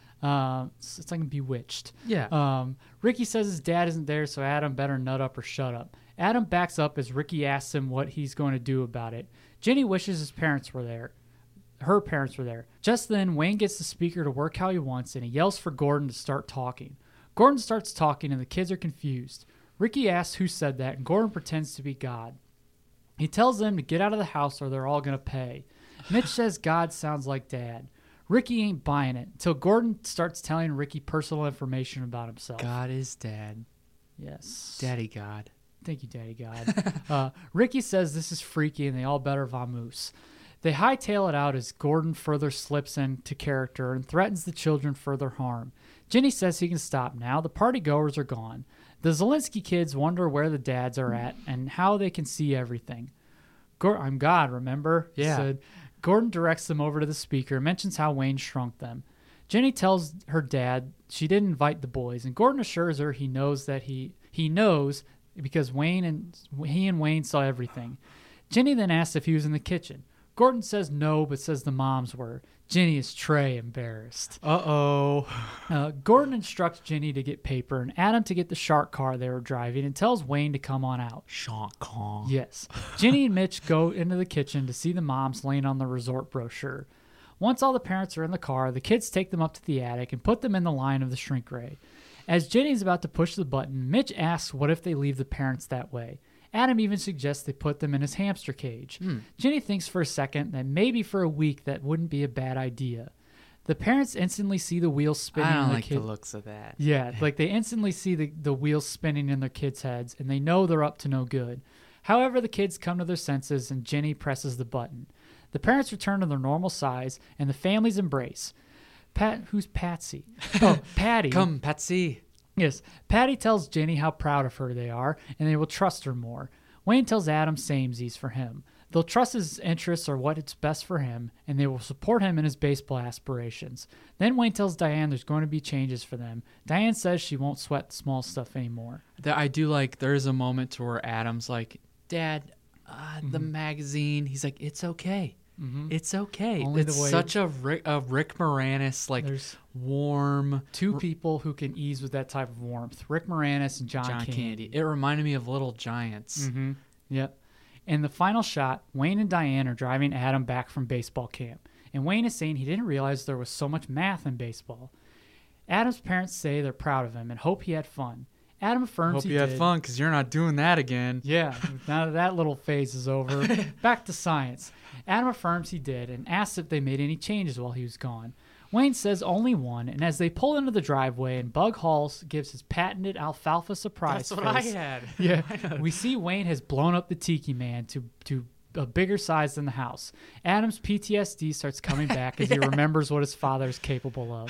Um, it's, it's like Bewitched. Yeah. Um, Ricky says his dad isn't there, so Adam better nut up or shut up. Adam backs up as Ricky asks him what he's going to do about it. Jenny wishes his parents were there. Her parents were there. Just then, Wayne gets the speaker to work how he wants, and he yells for Gordon to start talking. Gordon starts talking, and the kids are confused. Ricky asks who said that, and Gordon pretends to be God. He tells them to get out of the house or they're all going to pay. Mitch says God sounds like Dad. Ricky ain't buying it until Gordon starts telling Ricky personal information about himself. God is dad. Yes. Daddy God. Thank you, Daddy God. uh, Ricky says this is freaky and they all better vamoose. They hightail it out as Gordon further slips into character and threatens the children further harm. Jenny says he can stop now. The party goers are gone. The Zelinsky kids wonder where the dads are at and how they can see everything. Gor- I'm God, remember? He Yeah. said. Gordon directs them over to the speaker and mentions how Wayne shrunk them. Jenny tells her dad she didn't invite the boys, and Gordon assures her he knows that he he knows because Wayne and he and Wayne saw everything. Jenny then asks if he was in the kitchen. Gordon says no, but says the moms were. Jenny is Trey embarrassed. Uh-oh. Uh, Gordon instructs Jenny to get paper and Adam to get the shark car they were driving and tells Wayne to come on out. Sean Kong. Yes. Jenny and Mitch go into the kitchen to see the moms laying on the resort brochure. Once all the parents are in the car, the kids take them up to the attic and put them in the line of the shrink ray. As Jenny's about to push the button, Mitch asks what if they leave the parents that way. Adam even suggests they put them in his hamster cage. Hmm. Jenny thinks for a second that maybe for a week that wouldn't be a bad idea. The parents instantly see the wheels spinning. I don't in the like kid- the looks of that. Yeah, like they instantly see the, the wheels spinning in their kids' heads, and they know they're up to no good. However, the kids come to their senses, and Jenny presses the button. The parents return to their normal size, and the families embrace. Pat, who's Patsy? Oh, Patty. Come, Patsy. Yes, Patty tells Jenny how proud of her they are, and they will trust her more. Wayne tells Adam samesies for him. They'll trust his interests are what is best for him, and they will support him in his baseball aspirations. Then Wayne tells Diane there's going to be changes for them. Diane says she won't sweat the small stuff anymore. That I do like. There is a moment to where Adam's like, "Dad, uh, the Mm-hmm. magazine." He's like, "It's okay. It's okay." Only the it's way- such a Rick, a Rick Moranis like There's warm two people who can ease with that type of warmth, Rick Moranis and John, John Candy. Candy. It reminded me of Little Giants. Mm-hmm. Yep. In the final shot, Wayne and Diane are driving Adam back from baseball camp, and Wayne is saying he didn't realize there was so much math in baseball. Adam's parents say they're proud of him and hope he had fun. Adam affirms Hope he you had did. fun because you're not doing that again. Yeah, now that that little phase is over, back to science. Adam affirms he did and asks if they made any changes while he was gone. Wayne says only one, and as they pull into the driveway and Bug Halls gives his patented alfalfa surprise That's what I face, had. yeah, we see Wayne has blown up the Tiki Man to to a bigger size than the house. Adam's P T S D starts coming back as he remembers what his father is capable of.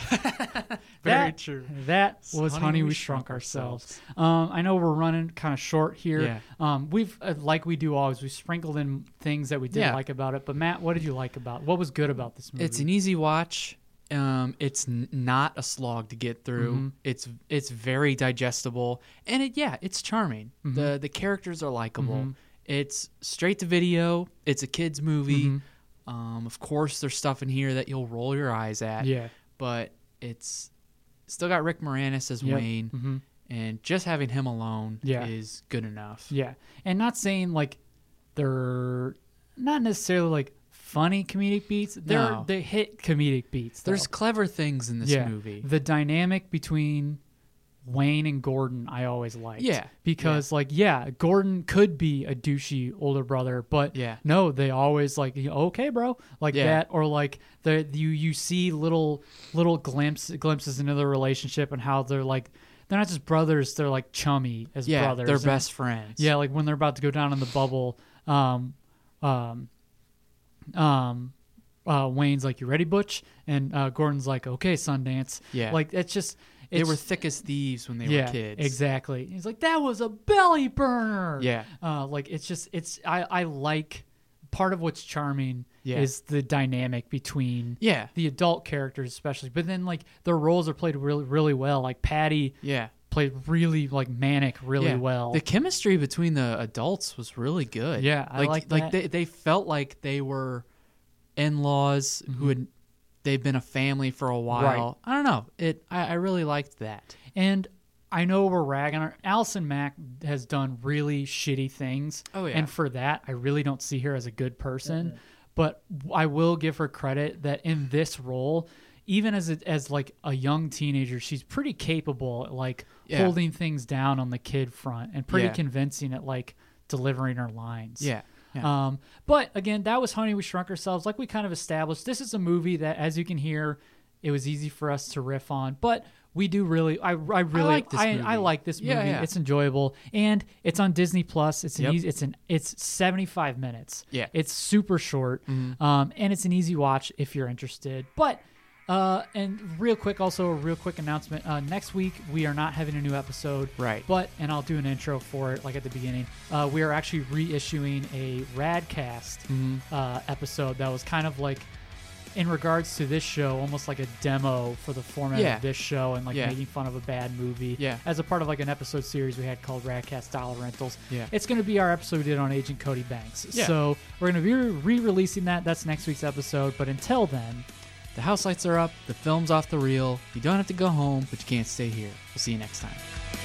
Very That- true. That was Honey, We Shrunk Ourselves. Um, I know we're running kind of short here. Yeah. Um, we've uh, like we do always, we sprinkled in things that we didn't Yeah. like about it. But Matt, what did you like about? What was good about this movie? It's an easy watch. Um, it's n- not a slog to get through. Mm-hmm. It's it's very digestible, and it yeah, it's charming. Mm-hmm. the The characters are likable. It's straight to video. It's a kids movie. Mm-hmm. Um, of course, there's stuff in here that you'll roll your eyes at. Yeah. but it's still got Rick Moranis as Yep. Wayne, Mhm. and just having him alone Yeah. is good enough. Yeah, and not saying like they're not necessarily like funny comedic beats. They're No. they hit comedic beats. though. There's clever things in this yeah. movie. The dynamic between Wayne and Gordon I always liked. Yeah, Because like yeah, Gordon could be a douchey older brother, but Yeah. no, they always like okay, bro, like Yeah. that, or like the you you see little little glimpse glimpses into their relationship and how they're like they're not just brothers, they're like chummy as yeah, brothers. they're And- best friends. yeah, like when they're about to go down in the bubble, um, um, um, uh, Wayne's like, "You ready, Butch?" And uh, Gordon's like, "Okay, Sundance." Yeah. like it's just They It's- were thick as thieves when they yeah, were kids. exactly. He's like, that was a belly burner. Yeah. Uh, like it's just it's I I like part of what's charming Yeah. is the dynamic between Yeah. the adult characters especially, but then like their roles are played really really well. Like Patty Yeah. played really like manic really yeah. well. The chemistry between the adults was really good. Yeah, I like like like that. they they felt like they were in-laws who had they've been a family for a while. I don't know. It I, I really liked that. And I know we're ragging her. Allison Mack has done really shitty things. Oh, yeah. And for that, I really don't see her as a good person. But I will give her credit that in this role, even as a, as like a young teenager, she's pretty capable at like Yeah. holding things down on the kid front and pretty Yeah. convincing at like delivering her lines. Yeah. Yeah. Um, but again, that was Honey, We Shrunk Ourselves. Like we kind of established, this is a movie that, as you can hear, it was easy for us to riff on. But we do really, I, I really, like this I, movie. I like this movie. Yeah, yeah. It's enjoyable, and it's on Disney Plus. It's an Yep. easy, it's an it's seventy-five minutes. Yeah. it's super short, um, and it's an easy watch if you're interested. But uh, and real quick, also a real quick announcement. Uh, next week we are not having a new episode. Right. But and I'll do an intro for it, like at the beginning. Uh, we are actually reissuing a Radcast uh, episode that was kind of like, in regards to this show, almost like a demo for the format Yeah. of this show and like Yeah. making fun of a bad movie. Yeah. As a part of like an episode series we had called Radcast Dollar Rentals. Yeah. It's going to be our episode we did on Agent Cody Banks. Yeah. So we're going to be re-releasing that. That's next week's episode. But until then, The house lights are up. The film's off the reel. You don't have to go home, but you can't stay here. We'll see you next time.